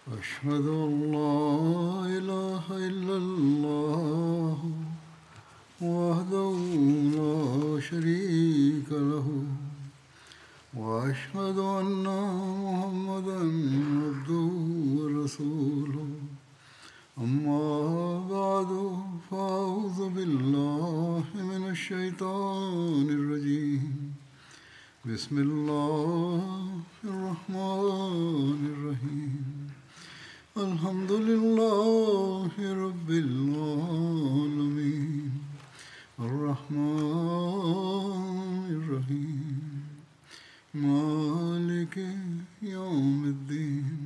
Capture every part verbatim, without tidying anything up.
أشهد أن لا إله إلا الله وحده لا شريك له وأشهد أن محمدا عبده ورسوله أما بعد فأعوذ بالله من الشيطان الرجيم بسم الله الرحمن الرحيم الحمد لله رب العالمين الرحمن الرحيم مالك يوم الدين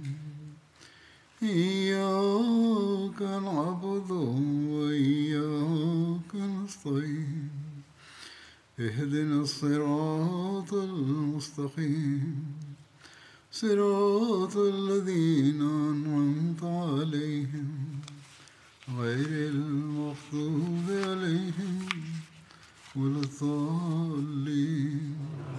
إياك نعبد وإياك نستعين اهدنا الصراط المستقيم صراط الذين أنعمت عليهم غير المغضوب عليهم ولا الضالين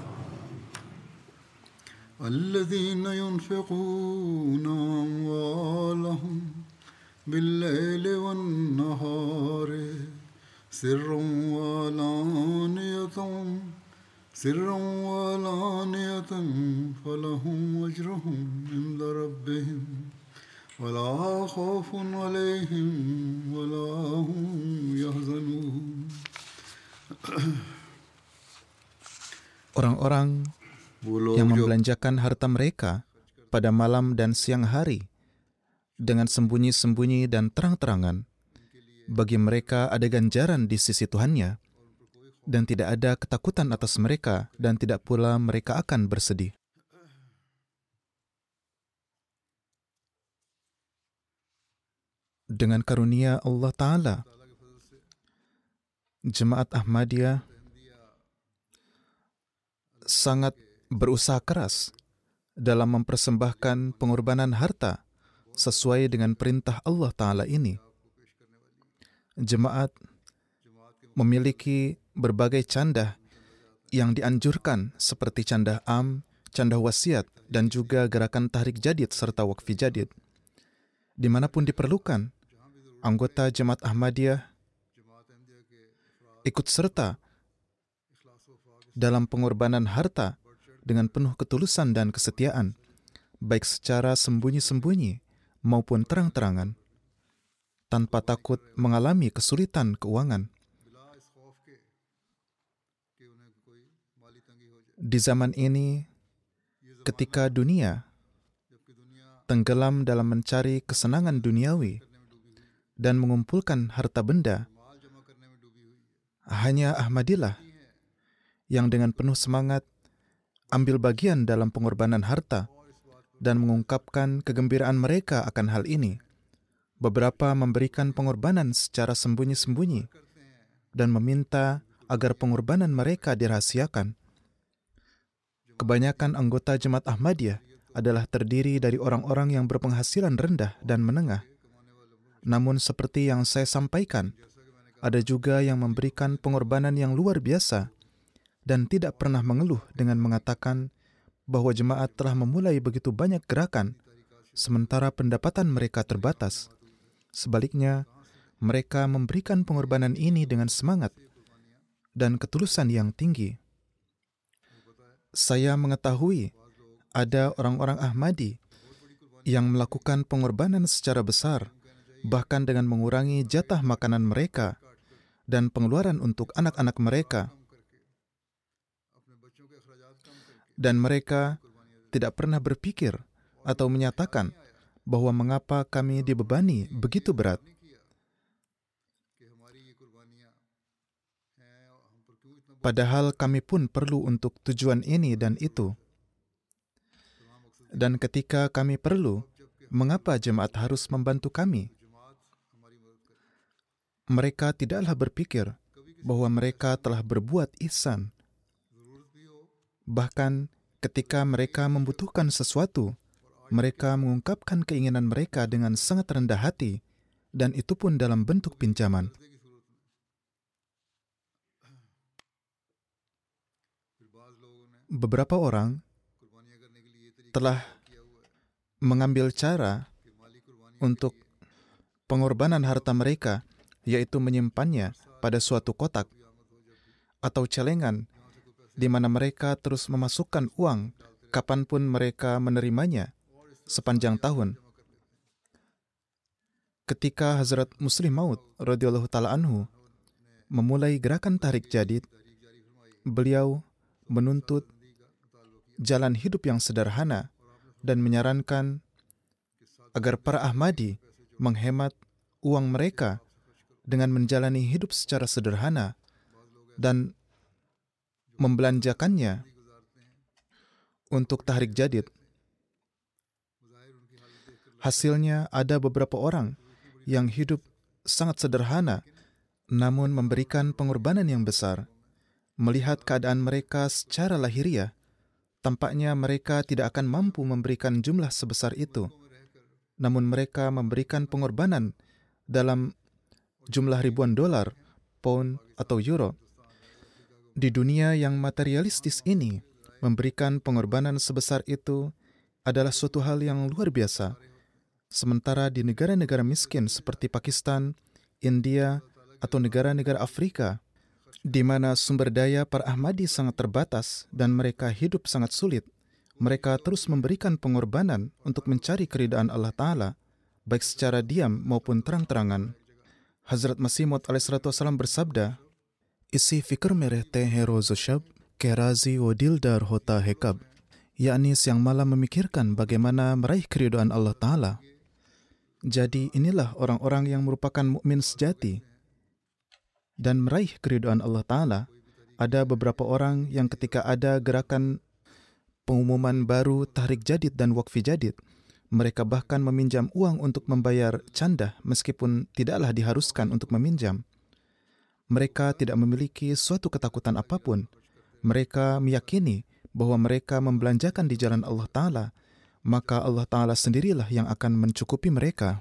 الذين ينفقون أموالهم بالليل والنهار سرا وعلانية سرا وعلانية فلهم أجرهم عند ربهم ولا خوف عليهم ولا هم يحزنون. Orang-orang yang membelanjakan harta mereka pada malam dan siang hari dengan sembunyi-sembunyi dan terang-terangan, bagi mereka ada ganjaran di sisi Tuhannya, dan tidak ada ketakutan atas mereka, dan tidak pula mereka akan bersedih. Dengan karunia Allah Ta'ala, Jemaat Ahmadiyah sangat berusaha keras dalam mempersembahkan pengorbanan harta sesuai dengan perintah Allah Ta'ala ini. Jemaat memiliki berbagai candah yang dianjurkan seperti candah am, candah wasiat, dan juga gerakan tahrik jadid serta wakfi jadid. Dimanapun diperlukan, anggota Jemaat Ahmadiyah ikut serta dalam pengorbanan harta dengan penuh ketulusan dan kesetiaan, baik secara sembunyi-sembunyi maupun terang-terangan, tanpa takut mengalami kesulitan keuangan. Di zaman ini, ketika dunia tenggelam dalam mencari kesenangan duniawi dan mengumpulkan harta benda, hanya Ahmadillah yang dengan penuh semangat ambil bagian dalam pengorbanan harta dan mengungkapkan kegembiraan mereka akan hal ini. Beberapa memberikan pengorbanan secara sembunyi-sembunyi dan meminta agar pengorbanan mereka dirahasiakan. Kebanyakan anggota Jemaat Ahmadiyah adalah terdiri dari orang-orang yang berpenghasilan rendah dan menengah. Namun seperti yang saya sampaikan, ada juga yang memberikan pengorbanan yang luar biasa dan tidak pernah mengeluh dengan mengatakan bahwa jemaat telah memulai begitu banyak gerakan, sementara pendapatan mereka terbatas. Sebaliknya, mereka memberikan pengorbanan ini dengan semangat dan ketulusan yang tinggi. Saya mengetahui ada orang-orang Ahmadi yang melakukan pengorbanan secara besar, bahkan dengan mengurangi jatah makanan mereka dan pengeluaran untuk anak-anak mereka. Dan mereka tidak pernah berpikir atau menyatakan bahwa mengapa kami dibebani begitu berat. Padahal kami pun perlu untuk tujuan ini dan itu. Dan ketika kami perlu, mengapa jemaat harus membantu kami? Mereka tidaklah berpikir bahwa mereka telah berbuat ihsan. Bahkan ketika mereka membutuhkan sesuatu, mereka mengungkapkan keinginan mereka dengan sangat rendah hati, dan itu pun dalam bentuk pinjaman. Beberapa orang telah mengambil cara untuk pengorbanan harta mereka, yaitu menyimpannya pada suatu kotak atau celengan di mana mereka terus memasukkan uang kapanpun mereka menerimanya sepanjang tahun. Ketika Hazrat Muslim Maud radhiyallahu ta'ala anhu memulai gerakan tahrik jadid, beliau menuntut jalan hidup yang sederhana dan menyarankan agar para Ahmadi menghemat uang mereka dengan menjalani hidup secara sederhana dan membelanjakannya untuk tahrik jadid. Hasilnya ada beberapa orang yang hidup sangat sederhana namun memberikan pengorbanan yang besar. Melihat keadaan mereka secara lahiriah, tampaknya mereka tidak akan mampu memberikan jumlah sebesar itu. Namun mereka memberikan pengorbanan dalam jumlah ribuan dolar, pound, atau euro. Di dunia yang materialistis ini, memberikan pengorbanan sebesar itu adalah suatu hal yang luar biasa. Sementara di negara-negara miskin seperti Pakistan, India, atau negara-negara Afrika, di mana sumber daya para Ahmadi sangat terbatas dan mereka hidup sangat sulit, mereka terus memberikan pengorbanan untuk mencari keridaan Allah Ta'ala, baik secara diam maupun terang-terangan. Hazrat Masih Maud alaihi salatu wassalam bersabda, "Isi fikr mein rehte hain roz shab, ke razi wo dildar hota hai kab," yakni siang malam memikirkan bagaimana meraih keridaan Allah Ta'ala. Jadi inilah orang-orang yang merupakan mukmin sejati dan meraih keridaan Allah Ta'ala. Ada beberapa orang yang ketika ada gerakan pengumuman baru tahrik jadid dan wakfi jadid, mereka bahkan meminjam uang untuk membayar candah meskipun tidaklah diharuskan untuk meminjam. Mereka tidak memiliki suatu ketakutan apapun. Mereka meyakini bahwa mereka membelanjakan di jalan Allah Ta'ala, maka Allah Ta'ala sendirilah yang akan mencukupi mereka.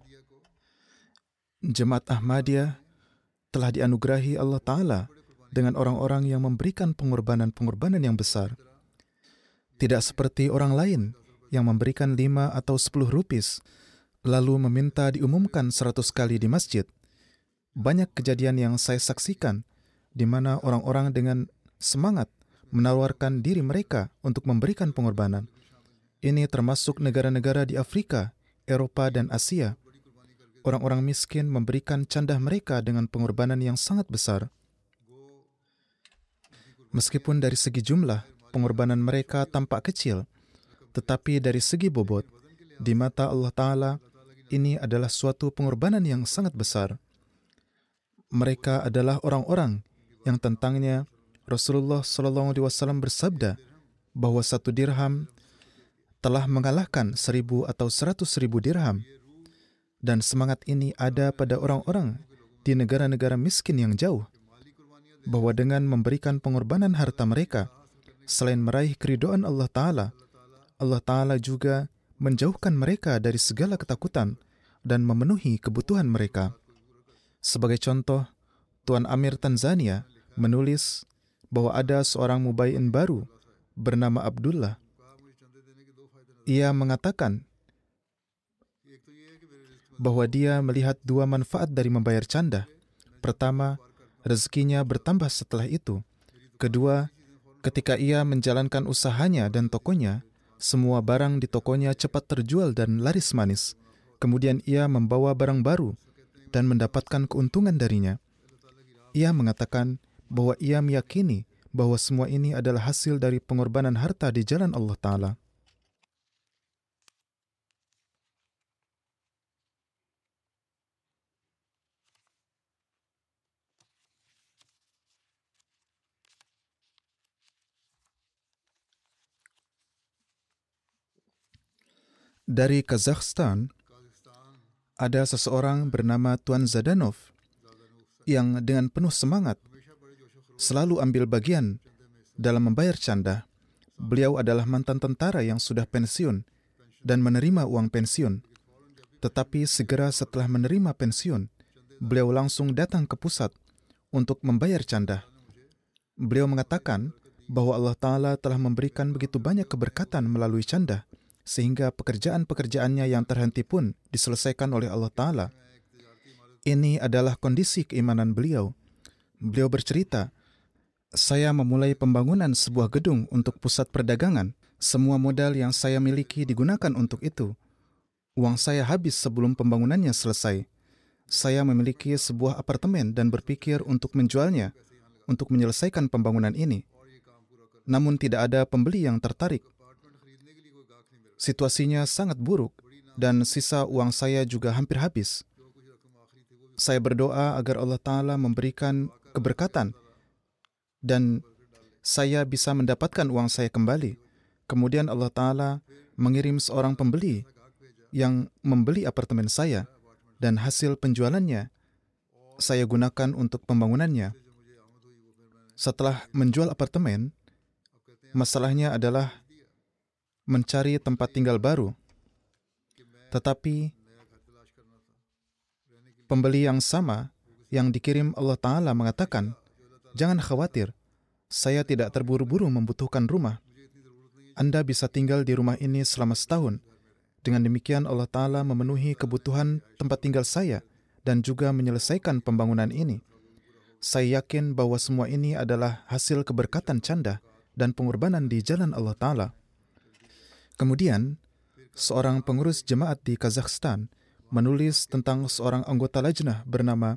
Jemaat Ahmadiyah telah dianugerahi Allah Ta'ala dengan orang-orang yang memberikan pengorbanan-pengorbanan yang besar. Tidak seperti orang lain yang memberikan lima atau sepuluh rupis, lalu meminta diumumkan seratus kali di masjid. Banyak kejadian yang saya saksikan, di mana orang-orang dengan semangat menawarkan diri mereka untuk memberikan pengorbanan. Ini termasuk negara-negara di Afrika, Eropa, dan Asia. Orang-orang miskin memberikan candah mereka dengan pengorbanan yang sangat besar. Meskipun dari segi jumlah, pengorbanan mereka tampak kecil, tetapi dari segi bobot, di mata Allah Ta'ala, ini adalah suatu pengorbanan yang sangat besar. Mereka adalah orang-orang yang tentangnya Rasulullah shallallahu alaihi wasallam bersabda bahwa satu dirham telah mengalahkan seribu atau seratus ribu dirham. Dan semangat ini ada pada orang-orang di negara-negara miskin yang jauh, bahwa dengan memberikan pengorbanan harta mereka, selain meraih keridhaan Allah Ta'ala, Allah Ta'ala juga menjauhkan mereka dari segala ketakutan dan memenuhi kebutuhan mereka. Sebagai contoh, Tuan Amir Tanzania menulis bahwa ada seorang mubayyin baru bernama Abdullah. Ia mengatakan bahwa dia melihat dua manfaat dari membayar canda. Pertama, rezekinya bertambah setelah itu. Kedua, ketika ia menjalankan usahanya dan tokonya, semua barang di tokonya cepat terjual dan laris manis. Kemudian ia membawa barang baru dan mendapatkan keuntungan darinya. Ia mengatakan bahwa ia meyakini bahwa semua ini adalah hasil dari pengorbanan harta di jalan Allah Ta'ala. Dari Kazakhstan, ada seseorang bernama Tuan Zadanov yang dengan penuh semangat selalu ambil bagian dalam membayar canda. Beliau adalah mantan tentara yang sudah pensiun dan menerima uang pensiun. Tetapi segera setelah menerima pensiun, beliau langsung datang ke pusat untuk membayar canda. Beliau mengatakan bahwa Allah Ta'ala telah memberikan begitu banyak keberkatan melalui canda, sehingga pekerjaan-pekerjaannya yang terhenti pun diselesaikan oleh Allah Ta'ala. Ini adalah kondisi keimanan beliau. Beliau bercerita, saya memulai pembangunan sebuah gedung untuk pusat perdagangan. Semua modal yang saya miliki digunakan untuk itu. Uang saya habis sebelum pembangunannya selesai. Saya memiliki sebuah apartemen dan berpikir untuk menjualnya untuk menyelesaikan pembangunan ini. Namun tidak ada pembeli yang tertarik. Situasinya sangat buruk dan sisa uang saya juga hampir habis. Saya berdoa agar Allah Ta'ala memberikan keberkatan dan saya bisa mendapatkan uang saya kembali. Kemudian Allah Ta'ala mengirim seorang pembeli yang membeli apartemen saya dan hasil penjualannya saya gunakan untuk pembangunannya. Setelah menjual apartemen, masalahnya adalah mencari tempat tinggal baru. Tetapi pembeli yang sama yang dikirim Allah Ta'ala mengatakan, jangan khawatir, saya tidak terburu-buru membutuhkan rumah. Anda bisa tinggal di rumah ini selama setahun. Dengan demikian Allah Ta'ala memenuhi kebutuhan tempat tinggal saya dan juga menyelesaikan pembangunan ini. Saya yakin bahwa semua ini adalah hasil keberkatan canda dan pengorbanan di jalan Allah Ta'ala. Kemudian, seorang pengurus jemaat di Kazakhstan menulis tentang seorang anggota lajnah bernama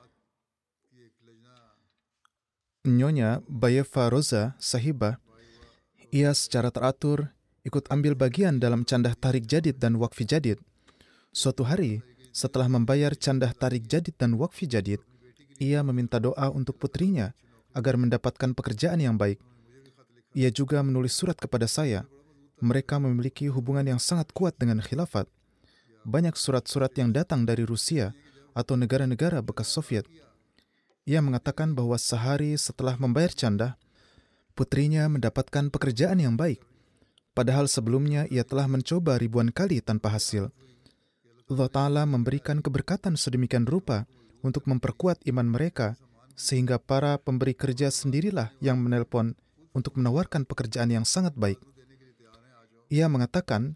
Nyonya Bayeva Roza Sahibah. Ia secara teratur ikut ambil bagian dalam candah tarik jadid dan wakfi jadid. Suatu hari, setelah membayar candah tarik jadid dan wakfi jadid, ia meminta doa untuk putrinya agar mendapatkan pekerjaan yang baik. Ia juga menulis surat kepada saya. Mereka memiliki hubungan yang sangat kuat dengan khilafat. Banyak surat-surat yang datang dari Rusia atau negara-negara bekas Soviet. Ia mengatakan bahwa sehari setelah membayar candah, putrinya mendapatkan pekerjaan yang baik. Padahal sebelumnya ia telah mencoba ribuan kali tanpa hasil. Allah Ta'ala memberikan keberkatan sedemikian rupa untuk memperkuat iman mereka, sehingga para pemberi kerja sendirilah yang menelpon untuk menawarkan pekerjaan yang sangat baik. Ia mengatakan,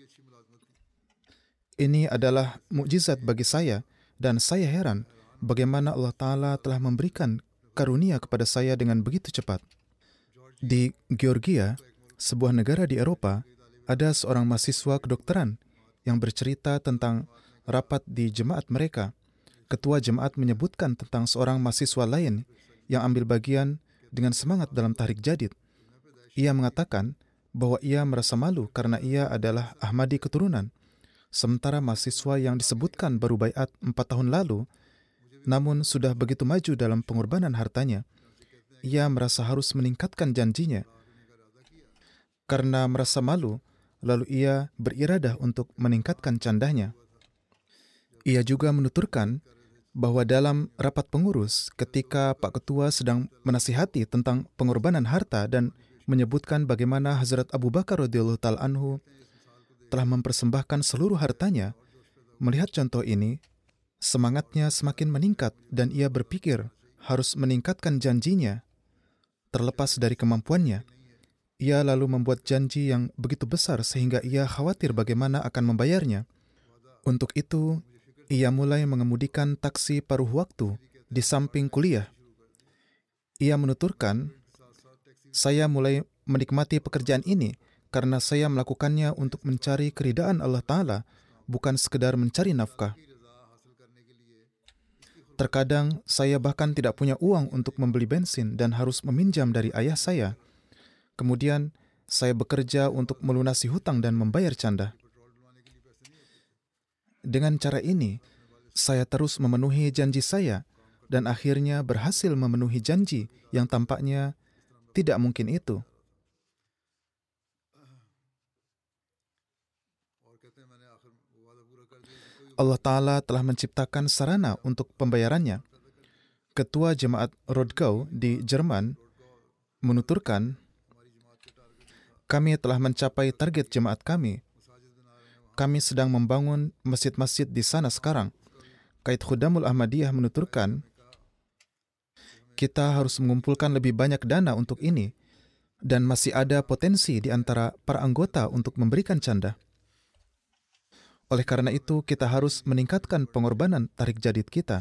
ini adalah mukjizat bagi saya, dan saya heran bagaimana Allah Ta'ala telah memberikan karunia kepada saya dengan begitu cepat. Di Georgia, sebuah negara di Eropa, ada seorang mahasiswa kedokteran yang bercerita tentang rapat di jemaat mereka. Ketua jemaat menyebutkan tentang seorang mahasiswa lain yang ambil bagian dengan semangat dalam tahrik jadid. Ia mengatakan bahwa ia merasa malu karena ia adalah Ahmadi keturunan. Sementara mahasiswa yang disebutkan baru baiat empat tahun lalu, namun sudah begitu maju dalam pengorbanan hartanya. Ia merasa harus meningkatkan janjinya. Karena merasa malu, lalu ia beriradah untuk meningkatkan candahnya. Ia juga menuturkan bahwa dalam rapat pengurus, ketika Pak Ketua sedang menasihati tentang pengorbanan harta dan menyebutkan bagaimana Hazrat Abu Bakar radhiyallahu ta'ala anhu telah mempersembahkan seluruh hartanya, melihat contoh ini, semangatnya semakin meningkat dan ia berpikir harus meningkatkan janjinya terlepas dari kemampuannya. Ia lalu membuat janji yang begitu besar sehingga ia khawatir bagaimana akan membayarnya. Untuk itu, ia mulai mengemudikan taksi paruh waktu di samping kuliah. Ia menuturkan, saya mulai menikmati pekerjaan ini karena saya melakukannya untuk mencari keridaan Allah Ta'ala, bukan sekedar mencari nafkah. Terkadang saya bahkan tidak punya uang untuk membeli bensin dan harus meminjam dari ayah saya. Kemudian saya bekerja untuk melunasi hutang dan membayar canda. Dengan cara ini, saya terus memenuhi janji saya dan akhirnya berhasil memenuhi janji yang tampaknya tidak mungkin itu. Allah Ta'ala telah menciptakan sarana untuk pembayarannya. Ketua Jemaat Rodgau di Jerman menuturkan, kami telah mencapai target jemaat kami. Kami sedang membangun masjid-masjid di sana sekarang. Qaid Khudamul Ahmadiyah menuturkan, kita harus mengumpulkan lebih banyak dana untuk ini. dan masih ada potensi di antara para anggota untuk memberikan canda. Oleh karena itu, kita harus meningkatkan pengorbanan tarik jadid kita.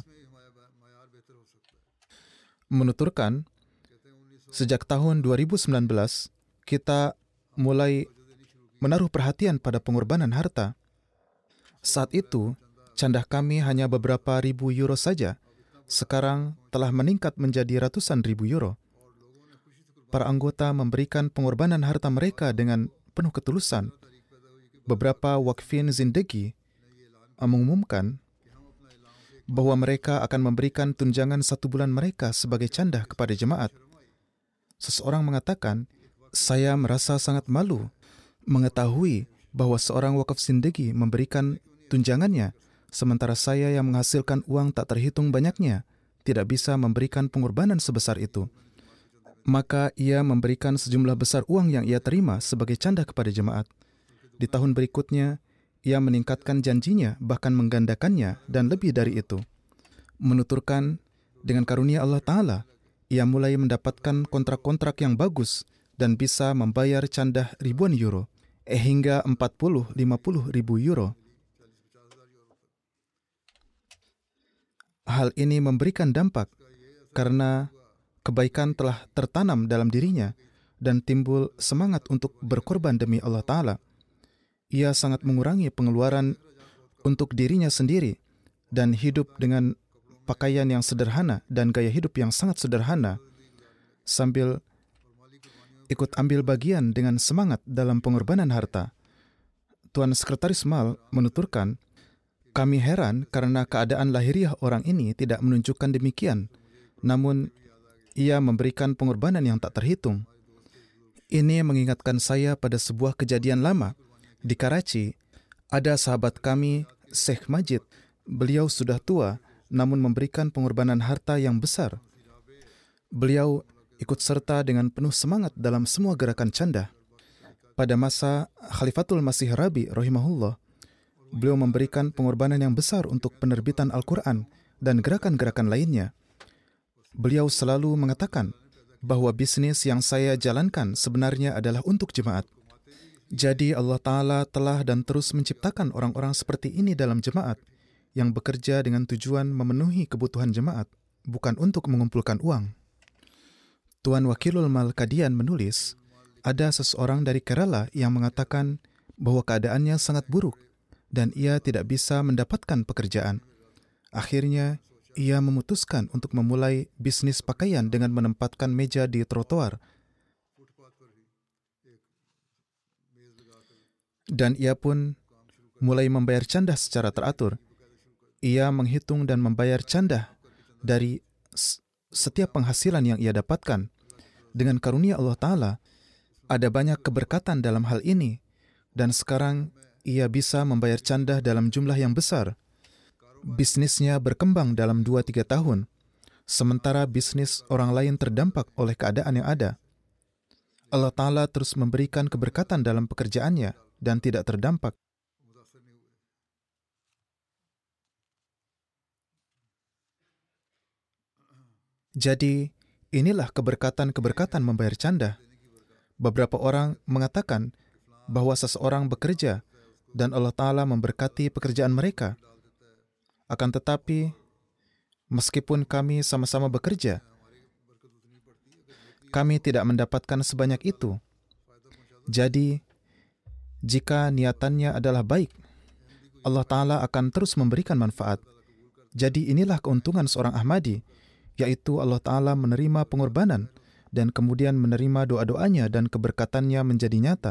Menuturkan, sejak tahun dua ribu sembilan belas, kita mulai menaruh perhatian pada pengorbanan harta. Saat itu, canda kami hanya beberapa ribu euro saja. Sekarang telah meningkat menjadi ratusan ribu euro. Para anggota memberikan pengorbanan harta mereka dengan penuh ketulusan. Beberapa wakfin zindagi mengumumkan bahwa mereka akan memberikan tunjangan satu bulan mereka sebagai canda kepada jemaat. Seseorang mengatakan, saya merasa sangat malu mengetahui bahwa seorang wakaf zindagi memberikan tunjangannya, sementara saya yang menghasilkan uang tak terhitung banyaknya tidak bisa memberikan pengorbanan sebesar itu. Maka ia memberikan sejumlah besar uang yang ia terima sebagai canda kepada jemaat. Di tahun berikutnya, ia meningkatkan janjinya, bahkan menggandakannya dan lebih dari itu. Menuturkan, dengan karunia Allah Ta'ala, ia mulai mendapatkan kontrak-kontrak yang bagus dan bisa membayar canda ribuan euro, eh hingga empat puluh sampai lima puluh ribu euro. Hal ini memberikan dampak karena kebaikan telah tertanam dalam dirinya dan timbul semangat untuk berkorban demi Allah Ta'ala. Ia sangat mengurangi pengeluaran untuk dirinya sendiri dan hidup dengan pakaian yang sederhana dan gaya hidup yang sangat sederhana sambil ikut ambil bagian dengan semangat dalam pengorbanan harta. Tuan Sekretaris Mal menuturkan, kami heran karena keadaan lahiriah orang ini tidak menunjukkan demikian, namun ia memberikan pengorbanan yang tak terhitung. Ini mengingatkan saya pada sebuah kejadian lama. Di Karachi, ada sahabat kami, Syekh Majid. Beliau sudah tua, namun memberikan pengorbanan harta yang besar. Beliau ikut serta dengan penuh semangat dalam semua gerakan canda. Pada masa Khalifatul Masih Rabi rahimahullah, beliau memberikan pengorbanan yang besar untuk penerbitan Al-Quran dan gerakan-gerakan lainnya. Beliau selalu mengatakan bahwa bisnis yang saya jalankan sebenarnya adalah untuk jemaat. Jadi Allah Ta'ala telah dan terus menciptakan orang-orang seperti ini dalam jemaat yang bekerja dengan tujuan memenuhi kebutuhan jemaat, bukan untuk mengumpulkan uang. Tuan Wakilul Mal Kadian menulis, ada seseorang dari Kerala yang mengatakan bahwa keadaannya sangat buruk dan ia tidak bisa mendapatkan pekerjaan. Akhirnya, ia memutuskan untuk memulai bisnis pakaian dengan menempatkan meja di trotoar. Dan ia pun mulai membayar canda secara teratur. Ia menghitung dan membayar canda dari setiap penghasilan yang ia dapatkan. Dengan karunia Allah Ta'ala, ada banyak keberkatan dalam hal ini. Dan sekarang ia bisa membayar canda dalam jumlah yang besar. Bisnisnya berkembang dalam dua tiga tahun, sementara bisnis orang lain terdampak oleh keadaan yang ada. Allah Ta'ala terus memberikan keberkatan dalam pekerjaannya dan tidak terdampak. Jadi, inilah keberkatan-keberkatan membayar canda. Beberapa orang mengatakan bahwa seseorang bekerja dan Allah Ta'ala memberkati pekerjaan mereka. Akan tetapi, meskipun kami sama-sama bekerja, kami tidak mendapatkan sebanyak itu. Jadi, jika niatannya adalah baik, Allah Ta'ala akan terus memberikan manfaat. Jadi inilah keuntungan seorang Ahmadi, yaitu Allah Ta'ala menerima pengorbanan dan kemudian menerima doa-doanya dan keberkatannya menjadi nyata.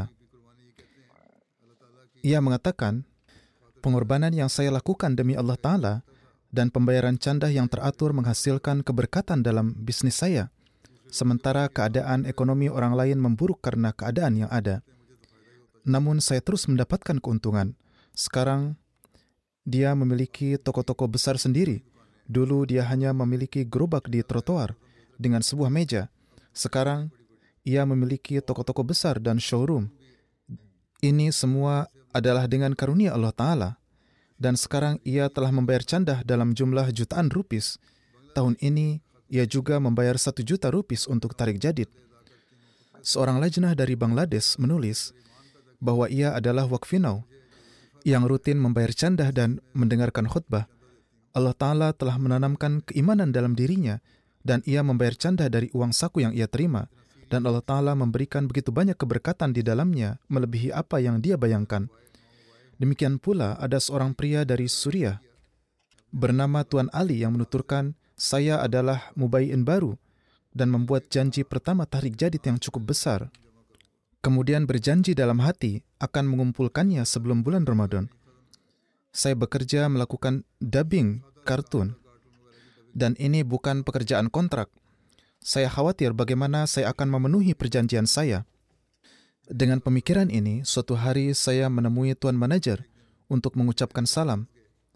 Ia mengatakan, pengorbanan yang saya lakukan demi Allah Ta'ala dan pembayaran canda yang teratur menghasilkan keberkatan dalam bisnis saya, sementara keadaan ekonomi orang lain memburuk karena keadaan yang ada. Namun saya terus mendapatkan keuntungan. Sekarang, dia memiliki toko-toko besar sendiri. Dulu dia hanya memiliki gerobak di trotoar dengan sebuah meja. Sekarang, ia memiliki toko-toko besar dan showroom. Ini semua adalah dengan karunia Allah Ta'ala. Dan sekarang ia telah membayar canda dalam jumlah jutaan rupis. Tahun ini, ia juga membayar satu juta rupis untuk tarik jadid. seorang lajnah dari Bangladesh menulis bahwa ia adalah wakfinau yang rutin membayar candah dan mendengarkan khutbah. Allah Ta'ala telah menanamkan keimanan dalam dirinya dan ia membayar candah dari uang saku yang ia terima. Dan Allah Ta'ala memberikan begitu banyak keberkatan di dalamnya melebihi apa yang dia bayangkan. Demikian pula ada seorang pria dari Suriah bernama Tuan Ali yang menuturkan, saya adalah mubayyin baru dan membuat janji pertama tahrik jadid yang cukup besar. Kemudian berjanji dalam hati akan mengumpulkannya sebelum bulan Ramadan. Saya bekerja melakukan dubbing kartun. Dan ini bukan pekerjaan kontrak. Saya khawatir bagaimana saya akan memenuhi perjanjian saya. Dengan pemikiran ini, suatu hari saya menemui Tuan Manajer untuk mengucapkan salam.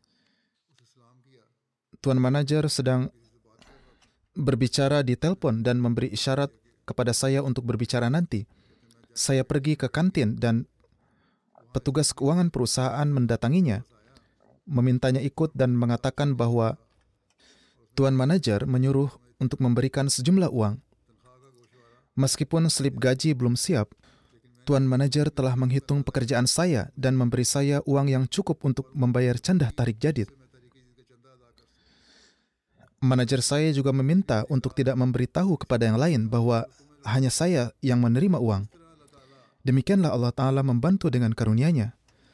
Tuan Manajer sedang berbicara di telepon dan memberi isyarat kepada saya untuk berbicara nanti. Saya pergi ke kantin dan petugas keuangan perusahaan mendatanginya, memintanya ikut dan mengatakan bahwa Tuan Manajer menyuruh untuk memberikan sejumlah uang. Meskipun slip gaji belum siap, Tuan Manajer telah menghitung pekerjaan saya dan memberi saya uang yang cukup untuk membayar candah tahrik jadid. Manajer saya juga meminta untuk tidak memberitahu kepada yang lain bahwa hanya saya yang menerima uang. Demikianlah Allah Ta'ala membantu dengan karunia-Nya.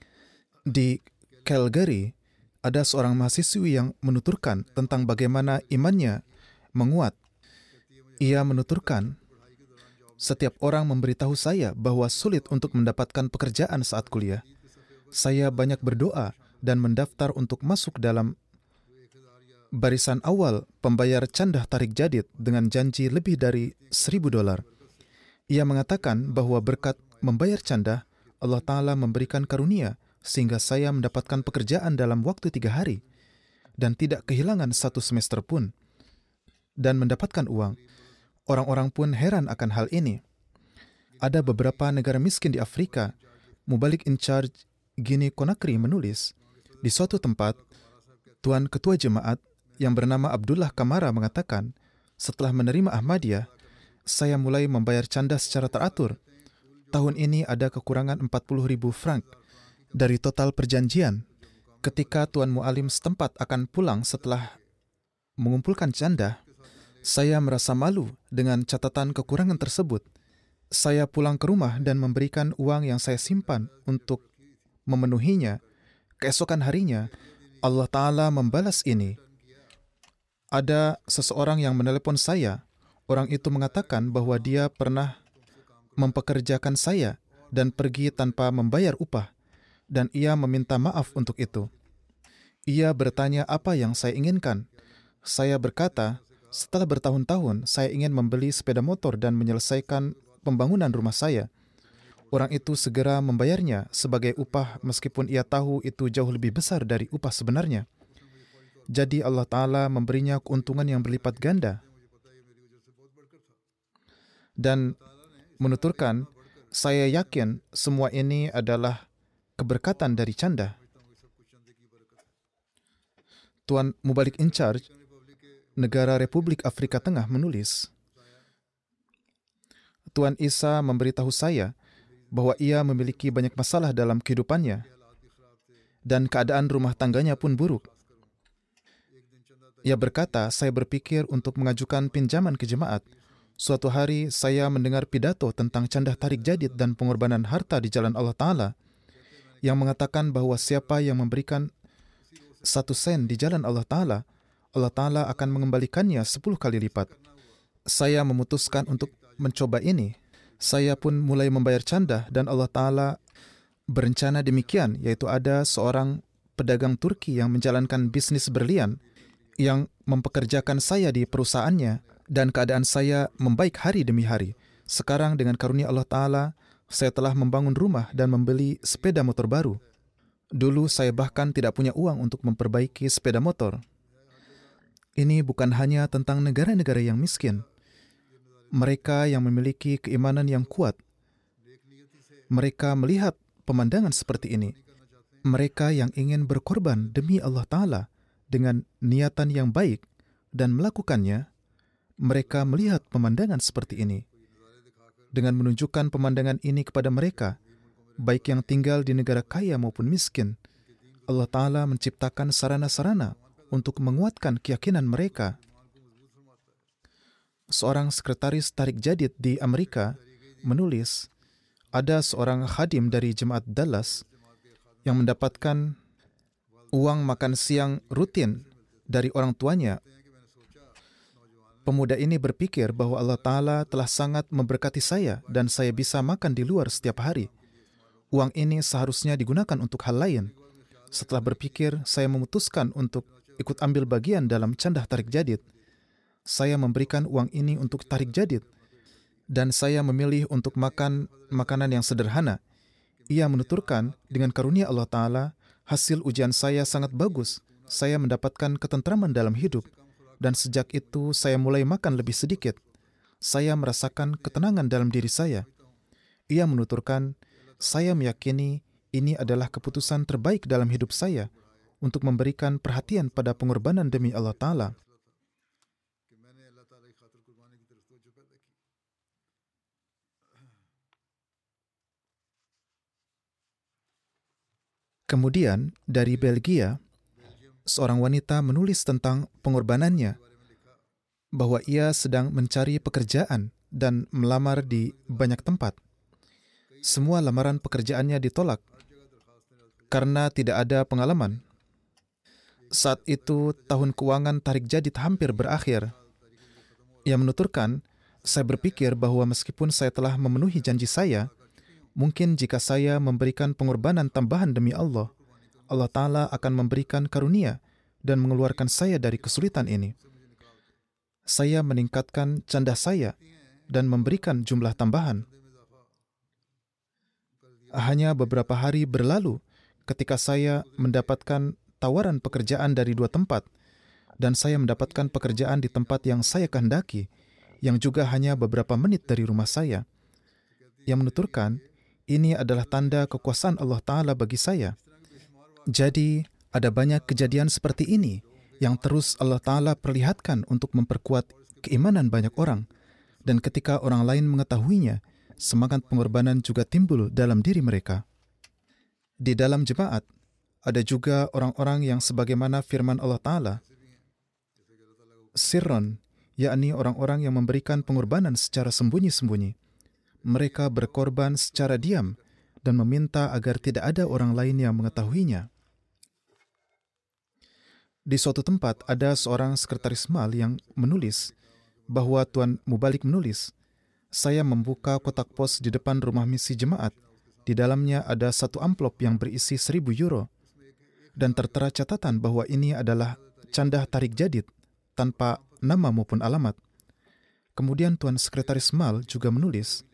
Di Calgary, ada seorang mahasiswi yang menuturkan tentang bagaimana imannya menguat. Ia menuturkan, setiap orang memberitahu saya bahwa sulit untuk mendapatkan pekerjaan saat kuliah. Saya banyak berdoa dan mendaftar untuk masuk dalam barisan awal pembayar candah tahrik jadid dengan janji lebih dari seribu dolar. Ia mengatakan bahwa berkat membayar candah, Allah Ta'ala memberikan karunia sehingga saya mendapatkan pekerjaan dalam waktu tiga hari dan tidak kehilangan satu semester pun dan mendapatkan uang. Orang-orang pun heran akan hal ini. Ada beberapa negara miskin di Afrika. Mubalik in charge Guinea Conakry menulis, di suatu tempat, Tuan Ketua Jemaat yang bernama Abdullah Kamara mengatakan, setelah menerima Ahmadiyah, saya mulai membayar candah secara teratur. Tahun ini ada kekurangan empat puluh ribu frank dari total perjanjian. Ketika Tuan Mu'alim setempat akan pulang setelah mengumpulkan candah, saya merasa malu dengan catatan kekurangan tersebut. Saya pulang ke rumah dan memberikan uang yang saya simpan untuk memenuhinya. Keesokan harinya, Allah Ta'ala membalas ini. Ada seseorang yang menelepon saya. Orang itu mengatakan bahwa dia pernah mempekerjakan saya dan pergi tanpa membayar upah, dan ia meminta maaf untuk itu. Ia bertanya apa yang saya inginkan. Saya berkata, setelah bertahun-tahun, saya ingin membeli sepeda motor dan menyelesaikan pembangunan rumah saya. Orang itu segera membayarnya sebagai upah meskipun ia tahu itu jauh lebih besar dari upah sebenarnya. Jadi Allah Ta'ala memberinya keuntungan yang berlipat ganda. Dan menuturkan, saya yakin semua ini adalah keberkatan dari candah. Tuan Mubalik in charge negara Republik Afrika Tengah menulis, Tuan Isa memberitahu saya bahwa ia memiliki banyak masalah dalam kehidupannya dan keadaan rumah tangganya pun buruk. Ia berkata, saya berpikir untuk mengajukan pinjaman ke jemaat. Suatu hari saya mendengar pidato tentang candah tahrik jadid dan pengorbanan harta di jalan Allah Ta'ala yang mengatakan bahwa siapa yang memberikan satu sen di jalan Allah Ta'ala, Allah Ta'ala akan mengembalikannya sepuluh kali lipat. Saya memutuskan untuk mencoba ini. Saya pun mulai membayar candah dan Allah Ta'ala berencana demikian, yaitu ada seorang pedagang Turki yang menjalankan bisnis berlian yang mempekerjakan saya di perusahaannya dan keadaan saya membaik hari demi hari. Sekarang dengan karunia Allah Ta'ala, saya telah membangun rumah dan membeli sepeda motor baru. Dulu saya bahkan tidak punya uang untuk memperbaiki sepeda motor. Ini bukan hanya tentang negara-negara yang miskin. Mereka yang memiliki keimanan yang kuat, mereka melihat pemandangan seperti ini. Mereka yang ingin berkorban demi Allah Ta'ala dengan niatan yang baik dan melakukannya, mereka melihat pemandangan seperti ini. dengan menunjukkan pemandangan ini kepada mereka, baik yang tinggal di negara kaya maupun miskin. Allah Ta'ala menciptakan sarana-sarana untuk menguatkan keyakinan mereka. Seorang sekretaris tarik jadid di Amerika menulis, ada seorang khadim dari jemaat Dallas yang mendapatkan uang makan siang rutin dari orang tuanya. Pemuda ini berpikir bahwa Allah Ta'ala telah sangat memberkati saya dan saya bisa makan di luar setiap hari. Uang ini seharusnya digunakan untuk hal lain. Setelah berpikir, saya memutuskan untuk ikut ambil bagian dalam candah tarik jadid. Saya memberikan uang ini untuk tarik jadid, dan saya memilih untuk makan makanan yang sederhana. Ia menuturkan, dengan karunia Allah Ta'ala, hasil ujian saya sangat bagus. Saya mendapatkan ketentraman dalam hidup, dan sejak itu saya mulai makan lebih sedikit. Saya merasakan ketenangan dalam diri saya. Ia menuturkan, saya meyakini ini adalah keputusan terbaik dalam hidup saya untuk memberikan perhatian pada pengorbanan demi Allah Ta'ala. Kemudian, dari Belgia, seorang wanita menulis tentang pengorbanannya, bahwa ia sedang mencari pekerjaan dan melamar di banyak tempat. Semua lamaran pekerjaannya ditolak karena tidak ada pengalaman. Saat itu, tahun keuangan tarik jadid hampir berakhir. Ia menuturkan, saya berpikir bahwa meskipun saya telah memenuhi janji saya, mungkin jika saya memberikan pengorbanan tambahan demi Allah, Allah Ta'ala akan memberikan karunia dan mengeluarkan saya dari kesulitan ini. Saya meningkatkan candah saya dan memberikan jumlah tambahan. Hanya beberapa hari berlalu ketika saya mendapatkan tawaran pekerjaan dari dua tempat, dan saya mendapatkan pekerjaan di tempat yang saya kehendaki, yang juga hanya beberapa menit dari rumah saya. Ia menuturkan, ini adalah tanda kekuasaan Allah Ta'ala bagi saya. Jadi, ada banyak kejadian seperti ini yang terus Allah Ta'ala perlihatkan untuk memperkuat keimanan banyak orang, dan ketika orang lain mengetahuinya, semangat pengorbanan juga timbul dalam diri mereka. Di dalam jemaat, ada juga orang-orang yang sebagaimana firman Allah Ta'ala, sirron, yakni orang-orang yang memberikan pengorbanan secara sembunyi-sembunyi. Mereka berkorban secara diam dan meminta agar tidak ada orang lain yang mengetahuinya. Di suatu tempat, ada seorang sekretaris mal yang menulis bahwa Tuan Mubalik menulis, saya membuka kotak pos di depan rumah misi jemaat. Di dalamnya ada satu amplop yang berisi seribu euro. Dan tertera catatan bahwa ini adalah candah tarik jadid tanpa nama maupun alamat. Kemudian Tuan Sekretaris Mal juga menulis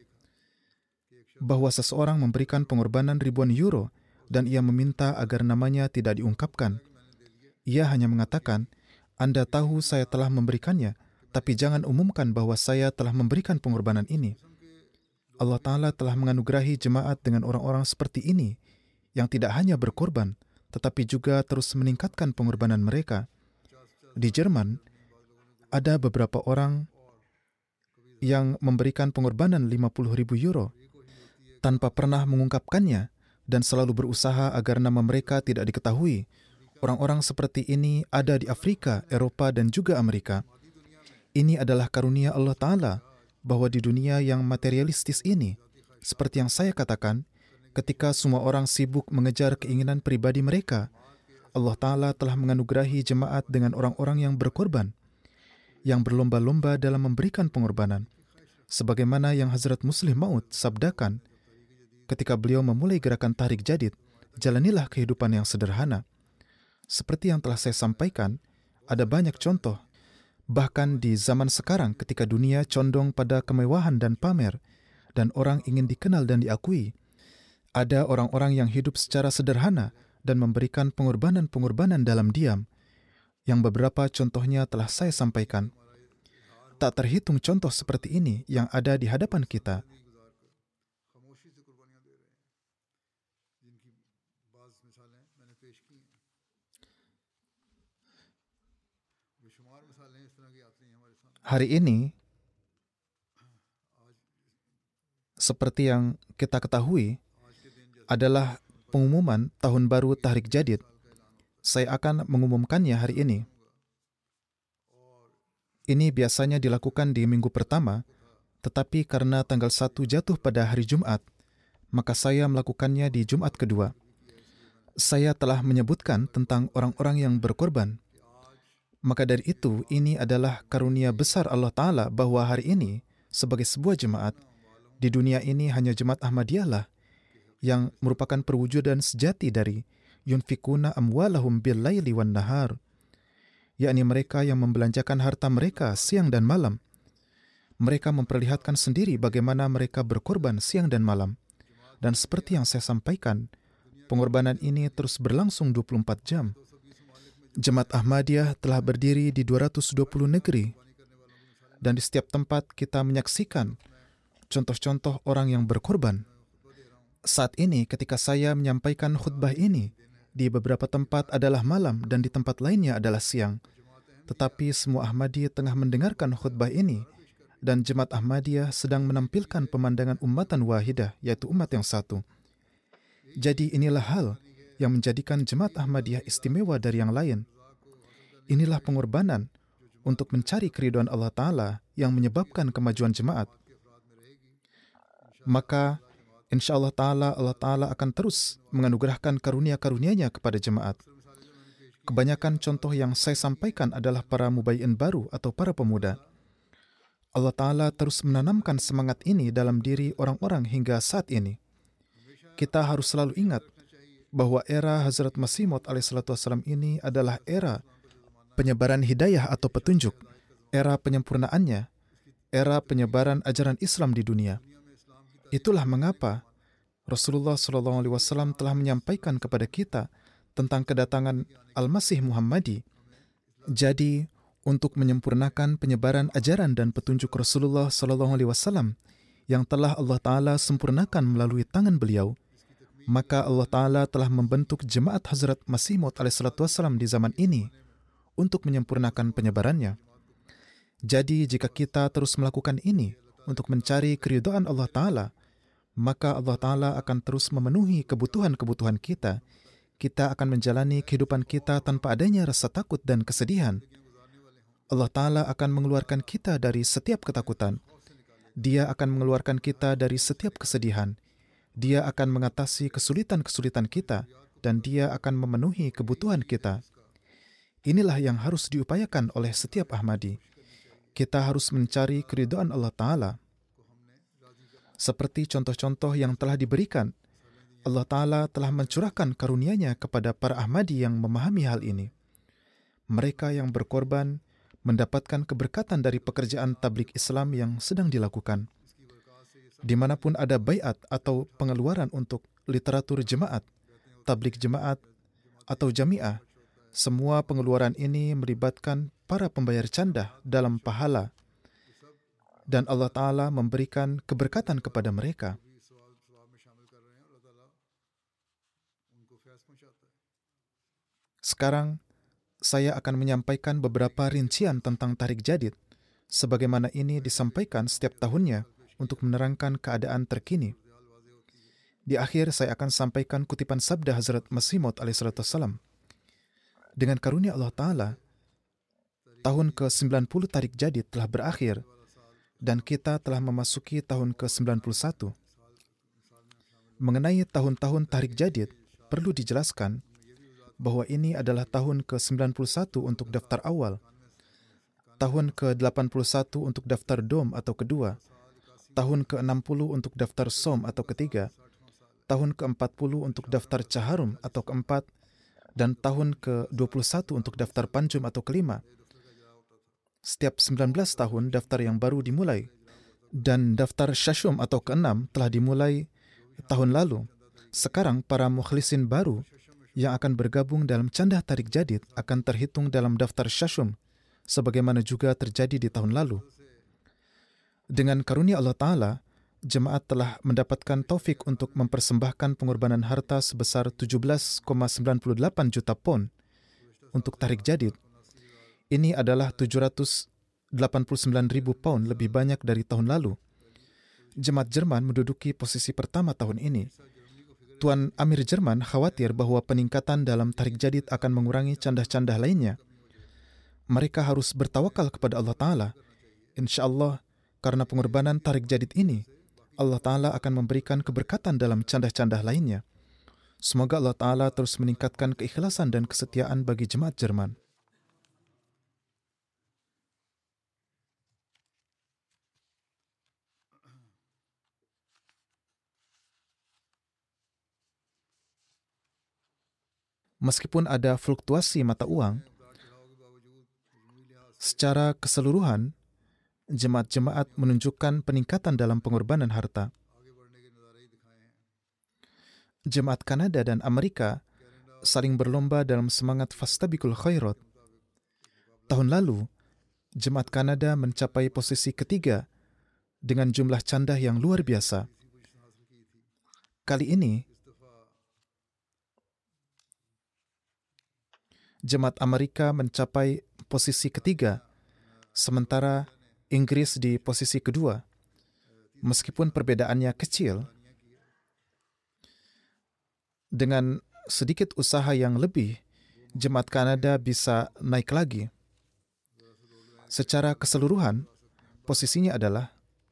bahwa seseorang memberikan pengorbanan ribuan euro dan ia meminta agar namanya tidak diungkapkan. Ia hanya mengatakan, Anda tahu saya telah memberikannya, tapi jangan umumkan bahwa saya telah memberikan pengorbanan ini. Allah Ta'ala telah menganugerahi jemaat dengan orang-orang seperti ini yang tidak hanya berkorban, tetapi juga terus meningkatkan pengorbanan mereka. Di Jerman, ada beberapa orang yang memberikan pengorbanan lima puluh ribu euro tanpa pernah mengungkapkannya dan selalu berusaha agar nama mereka tidak diketahui. Orang-orang seperti ini ada di Afrika, Eropa, dan juga Amerika. Ini adalah karunia Allah Ta'ala bahwa di dunia yang materialistis ini, seperti yang saya katakan, ketika semua orang sibuk mengejar keinginan pribadi mereka, Allah Ta'ala telah menganugerahi jemaat dengan orang-orang yang berkorban, yang berlomba-lomba dalam memberikan pengorbanan. Sebagaimana yang Hazrat Muslim Maud sabdakan, ketika beliau memulai gerakan tarik jadid, jalanilah kehidupan yang sederhana. Seperti yang telah saya sampaikan, ada banyak contoh. Bahkan di zaman sekarang ketika dunia condong pada kemewahan dan pamer, dan orang ingin dikenal dan diakui, ada orang-orang yang hidup secara sederhana dan memberikan pengorbanan-pengorbanan dalam diam, yang beberapa contohnya telah saya sampaikan. Tak terhitung contoh seperti ini yang ada di hadapan kita. Hari ini, seperti yang kita ketahui, adalah pengumuman Tahun Baru Tahrik Jadid. Saya akan mengumumkannya hari ini. Ini biasanya dilakukan di minggu pertama, tetapi karena tanggal satu jatuh pada hari Jumat, maka saya melakukannya di Jumat kedua. Saya telah menyebutkan tentang orang-orang yang berkorban. Maka dari itu, ini adalah karunia besar Allah Ta'ala bahwa hari ini, sebagai sebuah jemaat, di dunia ini hanya jemaat Ahmadiyah lah yang merupakan perwujudan sejati dari yunfikuna amwalahum bil laili wan nahar, yakni mereka yang membelanjakan harta mereka siang dan malam. Mereka memperlihatkan sendiri bagaimana mereka berkorban siang dan malam. Dan seperti yang saya sampaikan, pengorbanan ini terus berlangsung dua puluh empat jam. Jemaat Ahmadiyah telah berdiri di dua ratus dua puluh negeri, dan di setiap tempat kita menyaksikan contoh-contoh orang yang berkorban. Saat ini ketika saya menyampaikan khutbah ini, di beberapa tempat adalah malam dan di tempat lainnya adalah siang. Tetapi semua Ahmadi tengah mendengarkan khutbah ini, dan jemaat Ahmadiyah sedang menampilkan pemandangan ummatan wahidah, yaitu umat yang satu. Jadi inilah hal yang menjadikan jemaat Ahmadiyah istimewa dari yang lain. Inilah pengorbanan untuk mencari keridhaan Allah Ta'ala yang menyebabkan kemajuan jemaat. Maka insya Allah Ta'ala, Allah Ta'ala akan terus menganugerahkan karunia-karunia-Nya kepada jemaat. Kebanyakan contoh yang saya sampaikan adalah para mubayyin baru atau para pemuda. Allah Ta'ala terus menanamkan semangat ini dalam diri orang-orang hingga saat ini. Kita harus selalu ingat bahwa era Hazrat Masih Maud alaihissalatu wassalam ini adalah era penyebaran hidayah atau petunjuk, era penyempurnaannya, era penyebaran ajaran Islam di dunia. Itulah mengapa Rasulullah shallallahu alaihi wasallam telah menyampaikan kepada kita tentang kedatangan Al-Masih Muhammadi. Jadi, untuk menyempurnakan penyebaran ajaran dan petunjuk Rasulullah shallallahu alaihi wasallam yang telah Allah Ta'ala sempurnakan melalui tangan beliau, maka Allah Ta'ala telah membentuk jemaat Hazrat Masih Maud alaihissalatu wassalam di zaman ini untuk menyempurnakan penyebarannya. Jadi, jika kita terus melakukan ini untuk mencari keridhaan Allah Ta'ala, maka Allah Ta'ala akan terus memenuhi kebutuhan-kebutuhan kita. Kita akan menjalani kehidupan kita tanpa adanya rasa takut dan kesedihan. Allah Ta'ala akan mengeluarkan kita dari setiap ketakutan. Dia akan mengeluarkan kita dari setiap kesedihan. Dia akan mengatasi kesulitan-kesulitan kita, dan Dia akan memenuhi kebutuhan kita. Inilah yang harus diupayakan oleh setiap Ahmadi. Kita harus mencari keridhaan Allah Ta'ala. Seperti contoh-contoh yang telah diberikan, Allah Ta'ala telah mencurahkan karunia-Nya kepada para Ahmadi yang memahami hal ini. Mereka yang berkorban mendapatkan keberkatan dari pekerjaan tabligh Islam yang sedang dilakukan. Dimanapun ada baiat atau pengeluaran untuk literatur jemaat, tabligh jemaat, atau jamiah, semua pengeluaran ini melibatkan para pembayar canda dalam pahala, dan Allah Ta'ala memberikan keberkatan kepada mereka. Sekarang, saya akan menyampaikan beberapa rincian tentang Tahrik Jadid, sebagaimana ini disampaikan setiap tahunnya untuk menerangkan keadaan terkini. Di akhir, saya akan sampaikan kutipan sabda Hazrat Masih Maud alaihissalatu wassalam. Dengan karunia Allah Ta'ala, tahun ke sembilan puluh Tahrik Jadid telah berakhir, dan kita telah memasuki tahun ke sembilan puluh satu. Mengenai tahun-tahun Tahrik Jadid, perlu dijelaskan bahwa ini adalah tahun ke sembilan puluh satu untuk daftar awal, tahun ke delapan puluh satu untuk daftar dom atau kedua, tahun ke enam puluh untuk daftar som atau ketiga, tahun ke empat puluh untuk daftar caharum atau keempat, dan tahun ke dua puluh satu untuk daftar panjum atau kelima. Setiap sembilan belas tahun daftar yang baru dimulai, dan daftar syashum atau keenam telah dimulai tahun lalu. Sekarang para mukhlisin baru yang akan bergabung dalam candah Tahrik Jadid akan terhitung dalam daftar syashum, sebagaimana juga terjadi di tahun lalu. Dengan karunia Allah Ta'ala, jemaat telah mendapatkan taufik untuk mempersembahkan pengorbanan harta sebesar tujuh belas koma sembilan delapan juta pon untuk Tahrik Jadid. Ini adalah tujuh ratus delapan puluh sembilan ribu pound lebih banyak dari tahun lalu. Jemaat Jerman menduduki posisi pertama tahun ini. Tuan Amir Jerman khawatir bahwa peningkatan dalam tarik jadid akan mengurangi candah-candah lainnya. Mereka harus bertawakal kepada Allah Ta'ala. Insya Allah, karena pengorbanan tarik jadid ini, Allah Ta'ala akan memberikan keberkatan dalam candah-candah lainnya. Semoga Allah Ta'ala terus meningkatkan keikhlasan dan kesetiaan bagi jemaat Jerman. Meskipun ada fluktuasi mata uang, secara keseluruhan, jemaat-jemaat menunjukkan peningkatan dalam pengorbanan harta. Jemaat Kanada dan Amerika saling berlomba dalam semangat fastabiqul khairat. Tahun lalu, jemaat Kanada mencapai posisi ketiga dengan jumlah candah yang luar biasa. Kali ini, jemaat Amerika mencapai posisi ketiga, sementara Inggris di posisi kedua. Meskipun perbedaannya kecil, dengan sedikit usaha yang lebih, jemaat Kanada bisa naik lagi. Secara keseluruhan, posisinya adalah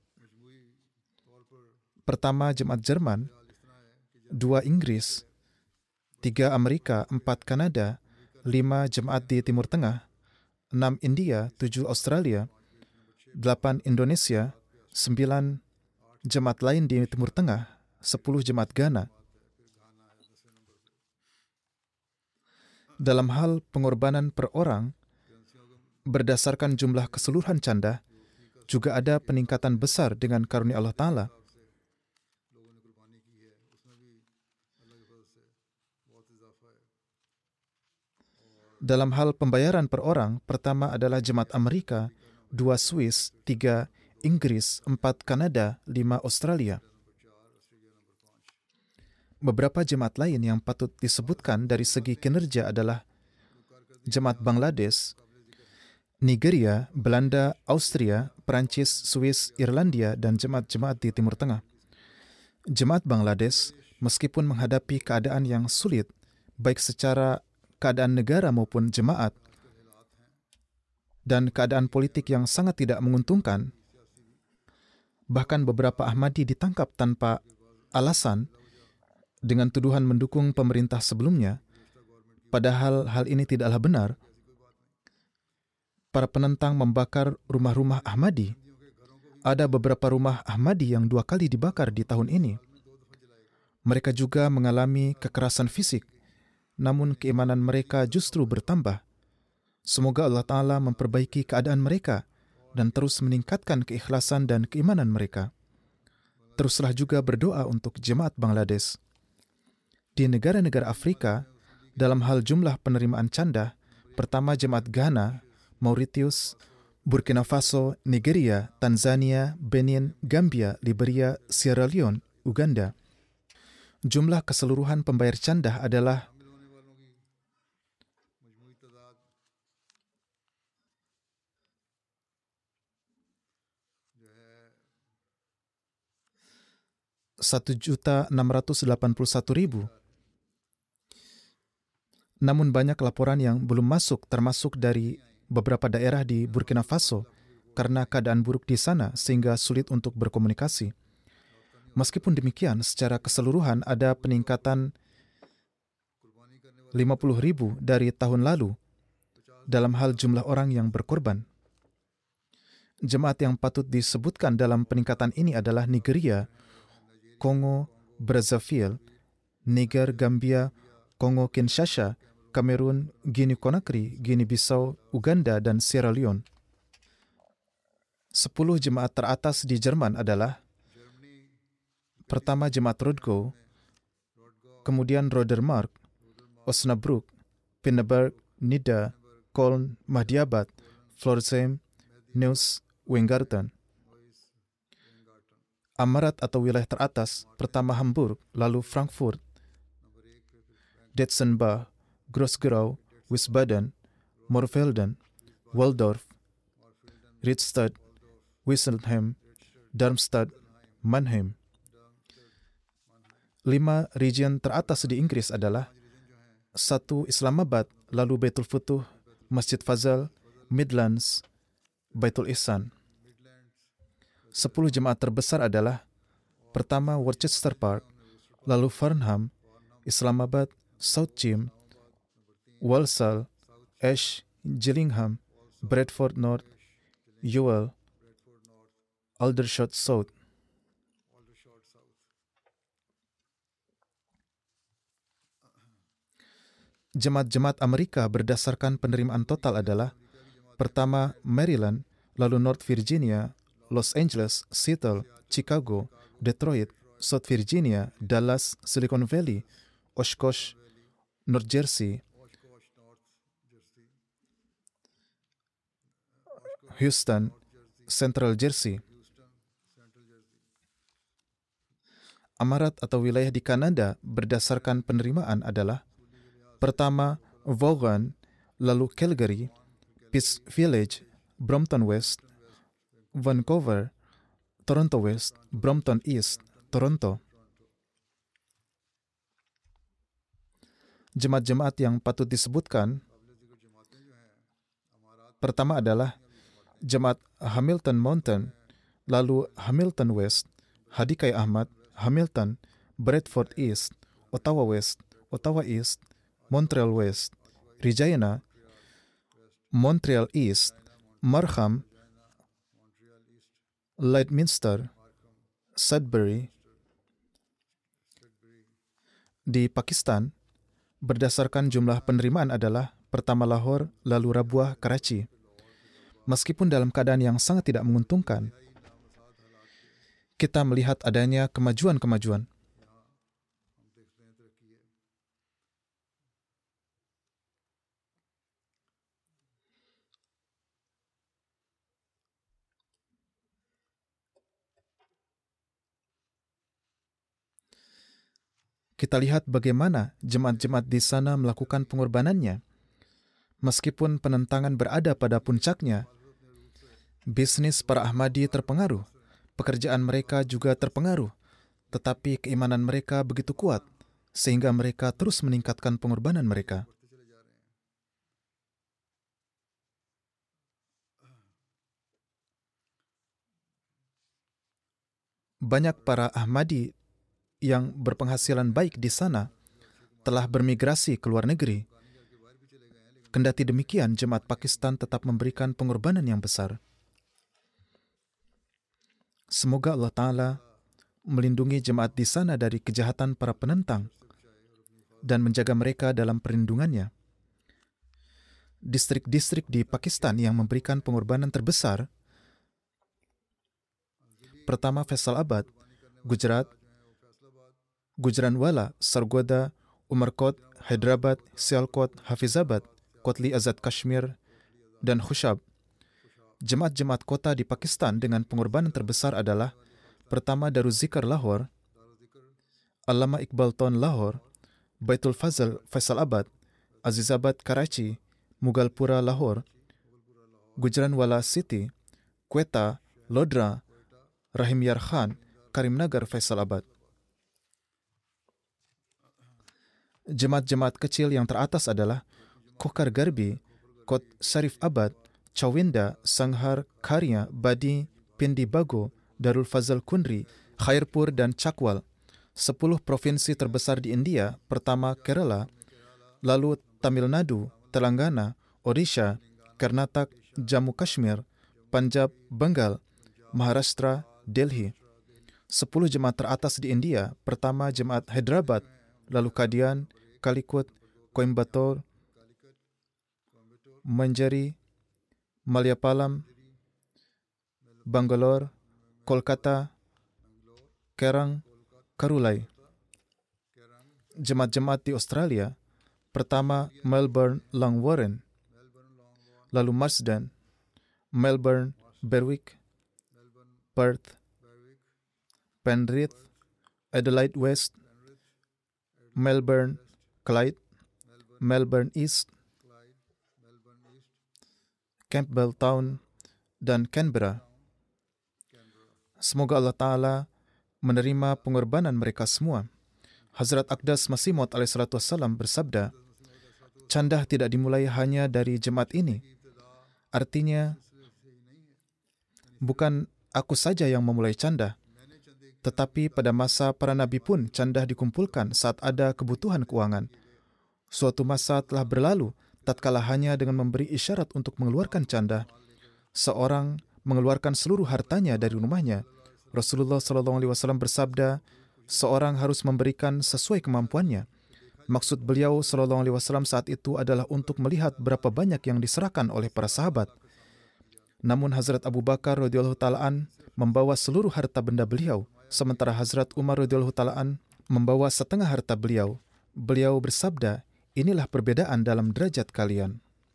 pertama jemaat Jerman, dua Inggris, tiga Amerika, empat Kanada, lima jemaat di Timur Tengah, enam India, tujuh Australia, delapan Indonesia, sembilan jemaat lain di Timur Tengah, sepuluh jemaat Ghana. Dalam hal pengorbanan per orang, berdasarkan jumlah keseluruhan candah, juga ada peningkatan besar dengan karunia Allah Ta'ala. Dalam hal pembayaran per orang, pertama adalah jemaat Amerika, dua Swiss, tiga Inggris, empat Kanada, lima Australia. Beberapa jemaat lain yang patut disebutkan dari segi kinerja adalah jemaat Bangladesh, Nigeria, Belanda, Austria, Perancis, Swiss, Irlandia, dan jemaat-jemaat di Timur Tengah. Jemaat Bangladesh, meskipun menghadapi keadaan yang sulit, baik secara keadaan negara maupun jemaat, dan keadaan politik yang sangat tidak menguntungkan, bahkan beberapa Ahmadi ditangkap tanpa alasan dengan tuduhan mendukung pemerintah sebelumnya, padahal hal ini tidaklah benar. Para penentang membakar rumah-rumah Ahmadi. Ada beberapa rumah Ahmadi yang dua kali dibakar di tahun ini. Mereka juga mengalami kekerasan fisik, namun keimanan mereka justru bertambah. Semoga Allah Ta'ala memperbaiki keadaan mereka dan terus meningkatkan keikhlasan dan keimanan mereka. Teruslah juga berdoa untuk jemaat Bangladesh. Di negara-negara Afrika, dalam hal jumlah penerimaan candah, pertama jemaat Ghana, Mauritius, Burkina Faso, Nigeria, Tanzania, Benin, Gambia, Liberia, Sierra Leone, Uganda. Jumlah keseluruhan pembayar candah adalah satu juta enam ratus delapan puluh satu ribu. Namun banyak laporan yang belum masuk, termasuk dari beberapa daerah di Burkina Faso, karena keadaan buruk di sana sehingga sulit untuk berkomunikasi. Meskipun demikian, secara keseluruhan ada peningkatan lima puluh ribu dari tahun lalu dalam hal jumlah orang yang berkorban. Jemaat yang patut disebutkan dalam peningkatan ini adalah Nigeria, Kongo, Brazzaville, Niger, Gambia, Kongo Kinshasa, Kamerun, Guinea Conakry, Guinea Bissau, Uganda, dan Sierra Leone. Sepuluh jemaat teratas di Jerman adalah pertama jemaat Rodgo, kemudian Rodermark, Osnabrück, Pinneberg, Nida, Köln, Mahdiabad, Pforzheim, Neuss, Weingarten. Amarat atau wilayah teratas, pertama Hamburg, lalu Frankfurt, Detzenbach, Gross-Gerau, Wiesbaden, Morfelden, Waldorf, Riedstadt, Wesselheim, Darmstadt, Mannheim. Lima region teratas di Inggris adalah satu Islamabad, lalu Baitul Futuh, Masjid Fazal, Midlands, Baitul Ihsan. Sepuluh jemaat terbesar adalah pertama Worcester Park, lalu Farnham, Islamabad, South Cheam, Walsall, Ash, Gillingham, Bradford North, Ewell, Aldershot South. Jemaat-jemaat Amerika berdasarkan penerimaan total adalah pertama Maryland, lalu North Virginia, Los Angeles, Seattle, Chicago, Detroit, South Virginia, Dallas, Silicon Valley, Oshkosh, North Jersey, Houston, Central Jersey. Amarat atau wilayah di Kanada berdasarkan penerimaan adalah pertama Vaughan, lalu Calgary, Peace Village, Brompton West, Vancouver, Toronto West, Brompton East, Toronto. Jemaat-jemaat yang patut disebutkan pertama adalah Jemaat Hamilton Mountain, lalu Hamilton West, Hadikai Ahmad, Hamilton, Bradford East, Ottawa West, Ottawa East, Montreal West, Regina, Montreal East, Markham, Leidminster, Sudbury. Di Pakistan, berdasarkan jumlah penerimaan adalah pertama Lahore, lalu Rabuah, Karachi. Meskipun dalam keadaan yang sangat tidak menguntungkan, kita melihat adanya kemajuan-kemajuan. Kita lihat bagaimana jemaat-jemaat di sana melakukan pengorbanannya. Meskipun penentangan berada pada puncaknya, bisnis para Ahmadi terpengaruh, pekerjaan mereka juga terpengaruh, tetapi keimanan mereka begitu kuat, sehingga mereka terus meningkatkan pengorbanan mereka. Banyak para Ahmadi yang berpenghasilan baik di sana telah bermigrasi ke luar negeri. Kendati demikian, jemaat Pakistan tetap memberikan pengorbanan yang besar. Semoga Allah Ta'ala melindungi jemaat di sana dari kejahatan para penentang dan menjaga mereka dalam perlindungannya. Distrik-distrik di Pakistan yang memberikan pengorbanan terbesar, pertama Faisalabad, Gujarat, Gujranwala, Sargodha, Umarkot, Hyderabad, Sialkot, Hafizabad, Kotli Azad Kashmir, dan Khushab. Jemaat-jemaat kota di Pakistan dengan pengorbanan terbesar adalah pertama Daruzzikr Lahore, Allama Iqbal Town Lahore, Baitul Fazl Faisalabad, Azizabad Karachi, Mughalpura Lahore, Gujranwala City, Quetta, Lodra, Rahim Yar Khan, Karimnagar Faisalabad. Jemaat-jemaat kecil yang teratas adalah Kokar Garbi, Kot Sharif Abad, Chawinda, Sanghar, Karya, Badi, Pindi Bago, Darul Fazal Kundri, Khairpur, dan Chakwal. Sepuluh provinsi terbesar di India, pertama Kerala, lalu Tamil Nadu, Telangana, Odisha, Karnataka, Jammu Kashmir, Punjab, Bengal, Maharashtra, Delhi. Sepuluh jemaat teratas di India, pertama Jemaat Hyderabad, lalu Kadian, Calicut, Coimbatore, Manjari, Malyapalam, Bangalore, Kolkata, Kerang, Karulai. Jemaat-jemaat di Australia, pertama Melbourne, Langwarrin, lalu Marsden, Melbourne, Berwick, Perth, Penrith, Adelaide West, Melbourne, Clyde, Melbourne East, Campbelltown, dan Canberra. Semoga Allah Ta'ala menerima pengorbanan mereka semua. Hazrat Aqdas Masih Maud alaihi salatu wassalam bersabda, candah tidak dimulai hanya dari jemaat ini. Artinya, bukan aku saja yang memulai candah, tetapi pada masa para nabi pun candah dikumpulkan saat ada kebutuhan keuangan. Suatu masa telah berlalu, tatkala hanya dengan memberi isyarat untuk mengeluarkan candah, seorang mengeluarkan seluruh hartanya dari rumahnya. Rasulullah shallallahu alaihi wasallam bersabda, seorang harus memberikan sesuai kemampuannya. Maksud beliau shallallahu alaihi wasallam saat itu adalah untuk melihat berapa banyak yang diserahkan oleh para sahabat. Namun Hazrat Abu Bakar radhiyallahu ta'ala membawa seluruh harta benda beliau, sementara Hazrat Umar radhiyallahu ta'ala membawa setengah harta beliau. Beliau bersabda, inilah perbedaan dalam derajat kalian.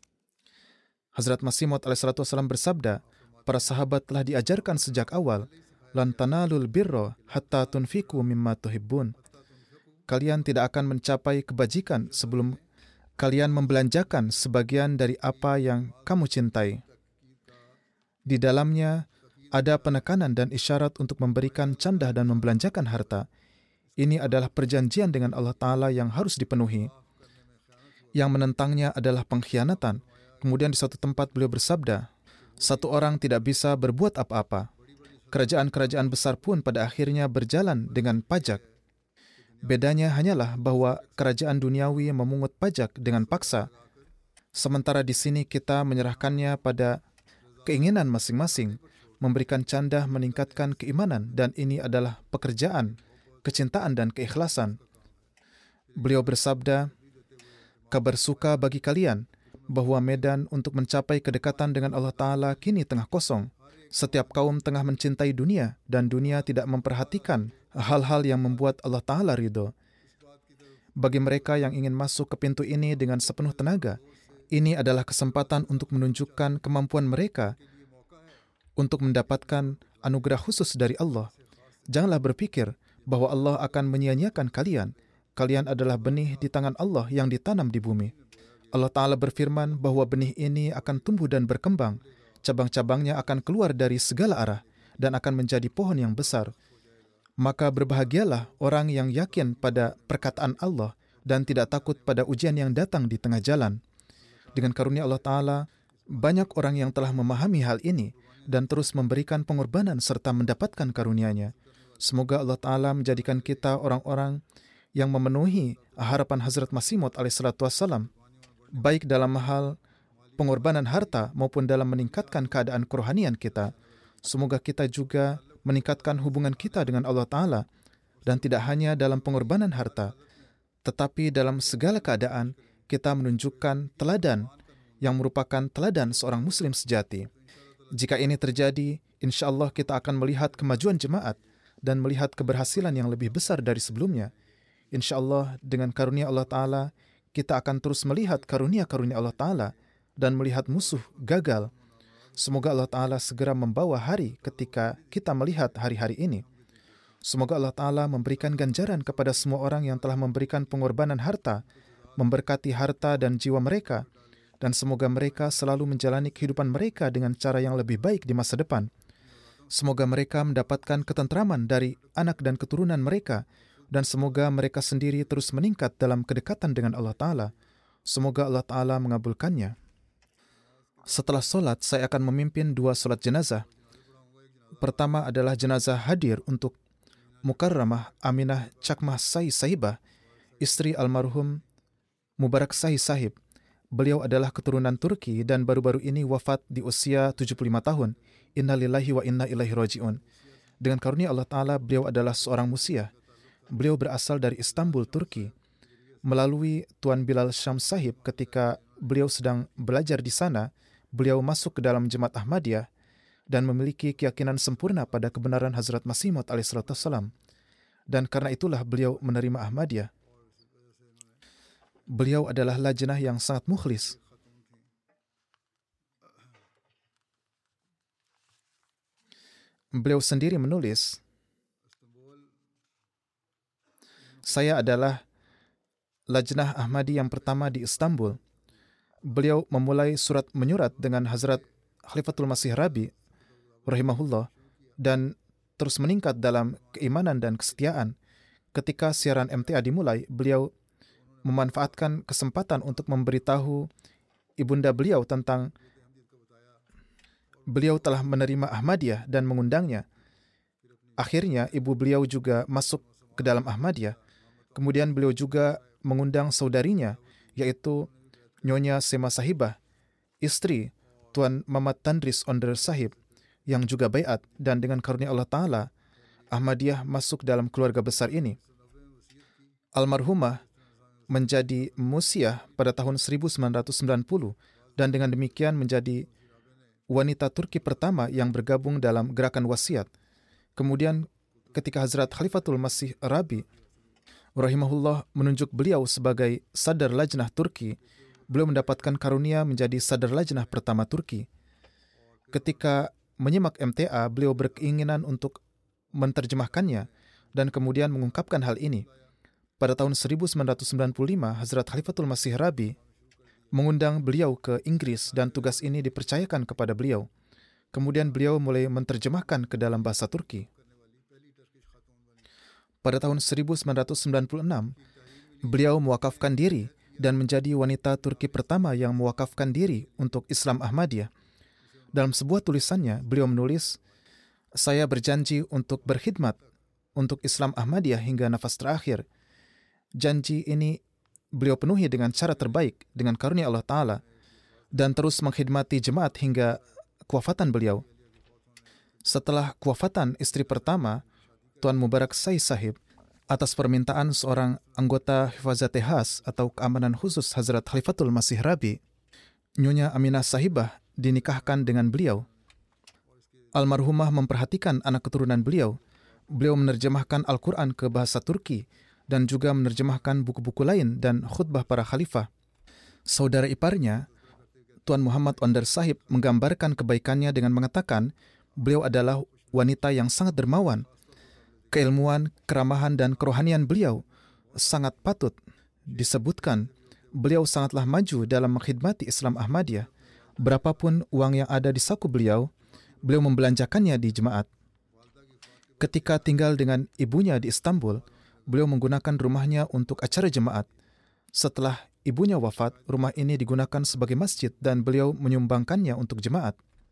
Hazrat Masih Maud alaihi salatu wassalam bersabda, para sahabat telah diajarkan sejak awal, lan tanalul birra hatta tunfiku mimma tuhibbun. Kalian tidak akan mencapai kebajikan sebelum kalian membelanjakan sebagian dari apa yang kamu cintai. Di dalamnya ada penekanan dan isyarat untuk memberikan candah dan membelanjakan harta. Ini adalah perjanjian dengan Allah Ta'ala yang harus dipenuhi. Yang menentangnya adalah pengkhianatan. Kemudian di suatu tempat beliau bersabda, satu orang tidak bisa berbuat apa-apa. Kerajaan-kerajaan besar pun pada akhirnya berjalan dengan pajak. Bedanya hanyalah bahwa kerajaan duniawi memungut pajak dengan paksa, sementara di sini kita menyerahkannya pada keinginan masing-masing. Memberikan candah meningkatkan keimanan, dan ini adalah pekerjaan, kecintaan dan keikhlasan. Beliau bersabda, kabar suka bagi kalian bahwa medan untuk mencapai kedekatan dengan Allah Ta'ala kini tengah kosong. Setiap kaum tengah mencintai dunia, dan dunia tidak memperhatikan hal-hal yang membuat Allah Ta'ala ridho. Bagi mereka yang ingin masuk ke pintu ini dengan sepenuh tenaga, ini adalah kesempatan untuk menunjukkan kemampuan mereka untuk mendapatkan anugerah khusus dari Allah. Janganlah berpikir bahwa Allah akan menyia-nyiakan kalian. Kalian adalah benih di tangan Allah yang ditanam di bumi. Allah Ta'ala berfirman bahwa benih ini akan tumbuh dan berkembang. Cabang-cabangnya akan keluar dari segala arah dan akan menjadi pohon yang besar. Maka berbahagialah orang yang yakin pada perkataan Allah dan tidak takut pada ujian yang datang di tengah jalan. Dengan karunia Allah Ta'ala, banyak orang yang telah memahami hal ini dan terus memberikan pengorbanan serta mendapatkan karunia-Nya. Semoga Allah Ta'ala menjadikan kita orang-orang yang memenuhi harapan Hazrat Masih Maud alaihi salatu wassalam, baik dalam hal pengorbanan harta maupun dalam meningkatkan keadaan kerohanian kita. Semoga kita juga meningkatkan hubungan kita dengan Allah Ta'ala, dan tidak hanya dalam pengorbanan harta, tetapi dalam segala keadaan kita menunjukkan teladan yang merupakan teladan seorang Muslim sejati. Jika ini terjadi, insya Allah kita akan melihat kemajuan jemaat dan melihat keberhasilan yang lebih besar dari sebelumnya. Insya Allah dengan karunia Allah Ta'ala, kita akan terus melihat karunia-karunia Allah Ta'ala dan melihat musuh gagal. Semoga Allah Ta'ala segera membawa hari ketika kita melihat hari-hari ini. Semoga Allah Ta'ala memberikan ganjaran kepada semua orang yang telah memberikan pengorbanan harta, memberkati harta dan jiwa mereka, dan semoga mereka selalu menjalani kehidupan mereka dengan cara yang lebih baik di masa depan. Semoga mereka mendapatkan ketentraman dari anak dan keturunan mereka, dan semoga mereka sendiri terus meningkat dalam kedekatan dengan Allah Ta'ala. Semoga Allah Ta'ala mengabulkannya. Setelah solat, saya akan memimpin dua solat jenazah. Pertama adalah jenazah hadir untuk Mukarramah Aminah Chakmah Sai Sahibah, istri almarhum Mubarak Sai Sahib. Beliau adalah keturunan Turki dan baru-baru ini wafat di usia tujuh puluh lima tahun. Inna lillahi wa inna ilaihi raji'un. Dengan karunia Allah Ta'ala, beliau adalah seorang musiah. Beliau berasal dari Istanbul, Turki. Melalui Tuan Bilal Syam Sahib, ketika beliau sedang belajar di sana, beliau masuk ke dalam jemaat Ahmadiyah dan memiliki keyakinan sempurna pada kebenaran Hazrat Masih Maud alaihi salatu wassalam. Dan karena itulah beliau menerima Ahmadiyah. Beliau adalah lajnah yang sangat mukhlis. Beliau sendiri menulis, saya adalah lajnah Ahmadi yang pertama di Istanbul. Beliau memulai surat menyurat dengan Hazrat Khalifatul Masih Rabi rahimahullah, dan terus meningkat dalam keimanan dan kesetiaan. Ketika siaran M T A dimulai, beliau memanfaatkan kesempatan untuk memberitahu ibunda beliau tentang beliau telah menerima Ahmadiyah dan mengundangnya. Akhirnya ibu beliau juga masuk ke dalam Ahmadiyah. Kemudian beliau juga mengundang saudarinya, yaitu Nyonya Sema Sahibah, istri Tuan Muhammad Tandris Onder Sahib, yang juga baiat, dan dengan karunia Allah Ta'ala, Ahmadiyah masuk dalam keluarga besar ini. Almarhumah menjadi musiah pada tahun seribu sembilan ratus sembilan puluh dan dengan demikian menjadi wanita Turki pertama yang bergabung dalam gerakan wasiat. Kemudian ketika Hazrat Khalifatul Masih Rabi rahimahullah menunjuk beliau sebagai Sadar Lajnah Turki, beliau mendapatkan karunia menjadi Sadar Lajnah pertama Turki. Ketika menyimak M T A, beliau berkeinginan untuk menerjemahkannya dan kemudian mengungkapkan hal ini. Pada tahun seribu sembilan ratus sembilan puluh lima, Hazrat Khalifatul Masih Rabi mengundang beliau ke Inggris dan tugas ini dipercayakan kepada beliau. Kemudian beliau mulai menerjemahkan ke dalam bahasa Turki. Pada tahun seribu sembilan ratus sembilan puluh enam, beliau mewakafkan diri dan menjadi wanita Turki pertama yang mewakafkan diri untuk Islam Ahmadiyah. Dalam sebuah tulisannya, beliau menulis, "Saya berjanji untuk berkhidmat untuk Islam Ahmadiyah hingga nafas terakhir." Janji ini beliau penuhi dengan cara terbaik dengan karunia Allah Ta'ala dan terus mengkhidmati jemaat hingga kewafatan beliau. Setelah kewafatan istri pertama, Tuan Mubarak Sai Sahib, atas permintaan seorang anggota Hifazat Khas atau keamanan khusus Hazrat Khalifatul Masih Rabi, Nyonya Aminah Sahibah dinikahkan dengan beliau. Almarhumah memperhatikan anak keturunan beliau. Beliau menerjemahkan Al-Quran ke bahasa Turki dan juga menerjemahkan buku-buku lain dan khutbah para khalifah. Saudara iparnya, Tuan Muhammad Onder Sahib, menggambarkan kebaikannya dengan mengatakan beliau adalah wanita yang sangat dermawan. Keilmuan, keramahan, dan kerohanian beliau sangat patut disebutkan. Beliau sangatlah maju dalam mengkhidmati Islam Ahmadiyah. Berapapun uang yang ada di saku beliau, beliau membelanjakannya di jemaat. Ketika tinggal dengan ibunya di Istanbul, beliau menggunakan rumahnya untuk acara jemaat. Setelah ibunya wafat, rumah ini digunakan sebagai masjid dan beliau menyumbangkannya untuk jemaat.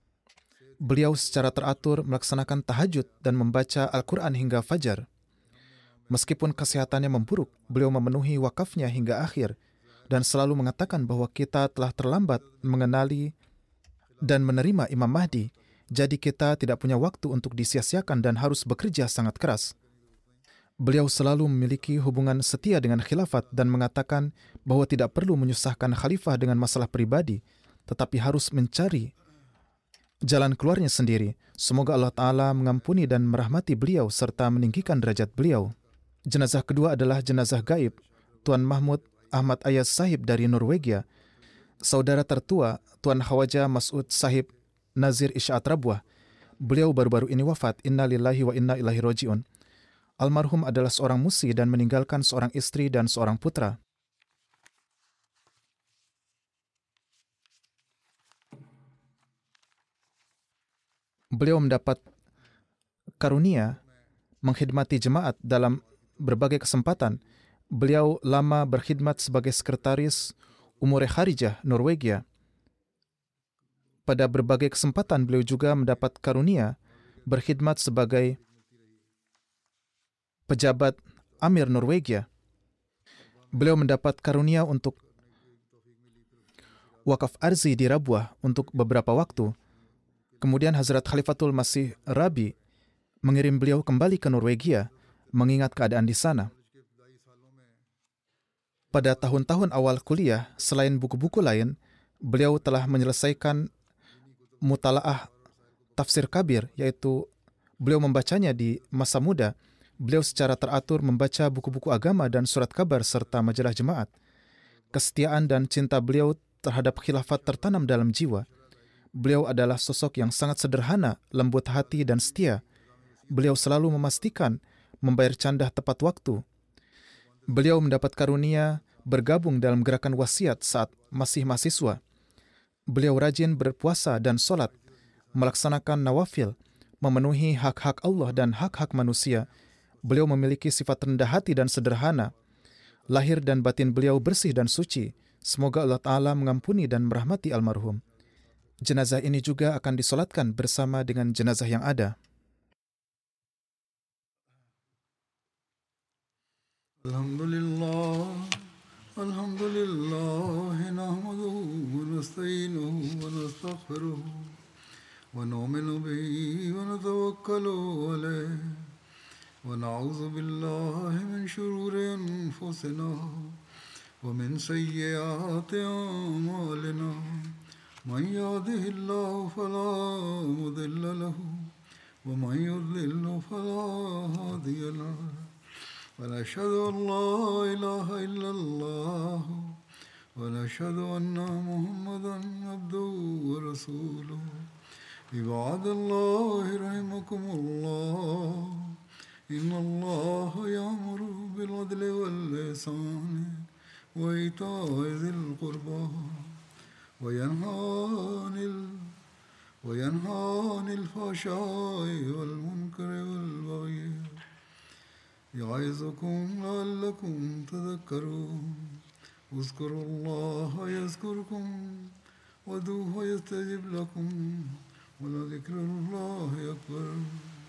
Beliau secara teratur melaksanakan tahajud dan membaca Al-Quran hingga fajar. Meskipun kesehatannya memburuk, beliau memenuhi wakafnya hingga akhir dan selalu mengatakan bahwa kita telah terlambat mengenali dan menerima Imam Mahdi, jadi kita tidak punya waktu untuk disia-siakan dan harus bekerja sangat keras. Beliau selalu memiliki hubungan setia dengan khilafat dan mengatakan bahwa tidak perlu menyusahkan khalifah dengan masalah pribadi, tetapi harus mencari jalan keluarnya sendiri. Semoga Allah Ta'ala mengampuni dan merahmati beliau serta meninggikan derajat beliau. Jenazah kedua adalah jenazah gaib Tuan Mahmud Ahmad Ayaz Sahib dari Norwegia. Saudara tertua Tuan Khawaja Mas'ud Sahib Nazir Isyaat Rabuah. Beliau baru-baru ini wafat. Inna lillahi wa inna ilaihi roji'un. Almarhum adalah seorang musi dan meninggalkan seorang istri dan seorang putra. Beliau mendapat karunia mengkhidmati jemaat dalam berbagai kesempatan. Beliau lama berkhidmat sebagai sekretaris Umure Kharijah Norwegia. Pada berbagai kesempatan beliau juga mendapat karunia berkhidmat sebagai pejabat Amir Norwegia. Beliau mendapat karunia untuk wakaf arzi di Rabuah untuk beberapa waktu. Kemudian Hazrat Khalifatul Masih Rabi mengirim beliau kembali ke Norwegia mengingat keadaan di sana. Pada tahun-tahun awal kuliah, selain buku-buku lain, beliau telah menyelesaikan mutalaah tafsir kabir, yaitu beliau membacanya di masa muda. Beliau secara teratur membaca buku-buku agama dan surat kabar serta majalah jemaat. Kesetiaan dan cinta beliau terhadap khilafat tertanam dalam jiwa. Beliau adalah sosok yang sangat sederhana, lembut hati, dan setia. Beliau selalu memastikan membayar candah tepat waktu. Beliau mendapat karunia bergabung dalam gerakan wasiat saat masih mahasiswa. Beliau rajin berpuasa dan sholat, melaksanakan nawafil, memenuhi hak-hak Allah dan hak-hak manusia. Beliau memiliki sifat rendah hati dan sederhana. Lahir dan batin beliau bersih dan suci. Semoga Allah Ta'ala mengampuni dan merahmati almarhum. Jenazah ini juga akan disolatkan bersama dengan jenazah yang ada. Alhamdulillah, Alhamdulillah, nahmaduhu wa nasta'inuhu wa nastaghfiruh wa nu'minu bihi wa natawakkalu alayh wa na'udzu billahi min shururi anfusina wa min sayyiati a'malina. Man yahdihillahu fala mudilla lahu wa man yudlilhu fala hadiya lahu. ونشهد أن لا إله إلا الله ونشهد أن محمدا عبده ورسوله. عباد الله رحمكم الله إن الله يأمر بالعدل والإحسان وإيتاء ذي القربى وينهى عن وينهى عن الفحشاء والمنكر والبغي يعظكم لعلكم تذكرون. اذكروا الله يذكركم وادعوه يستجب لكم ولذكر الله أكبر.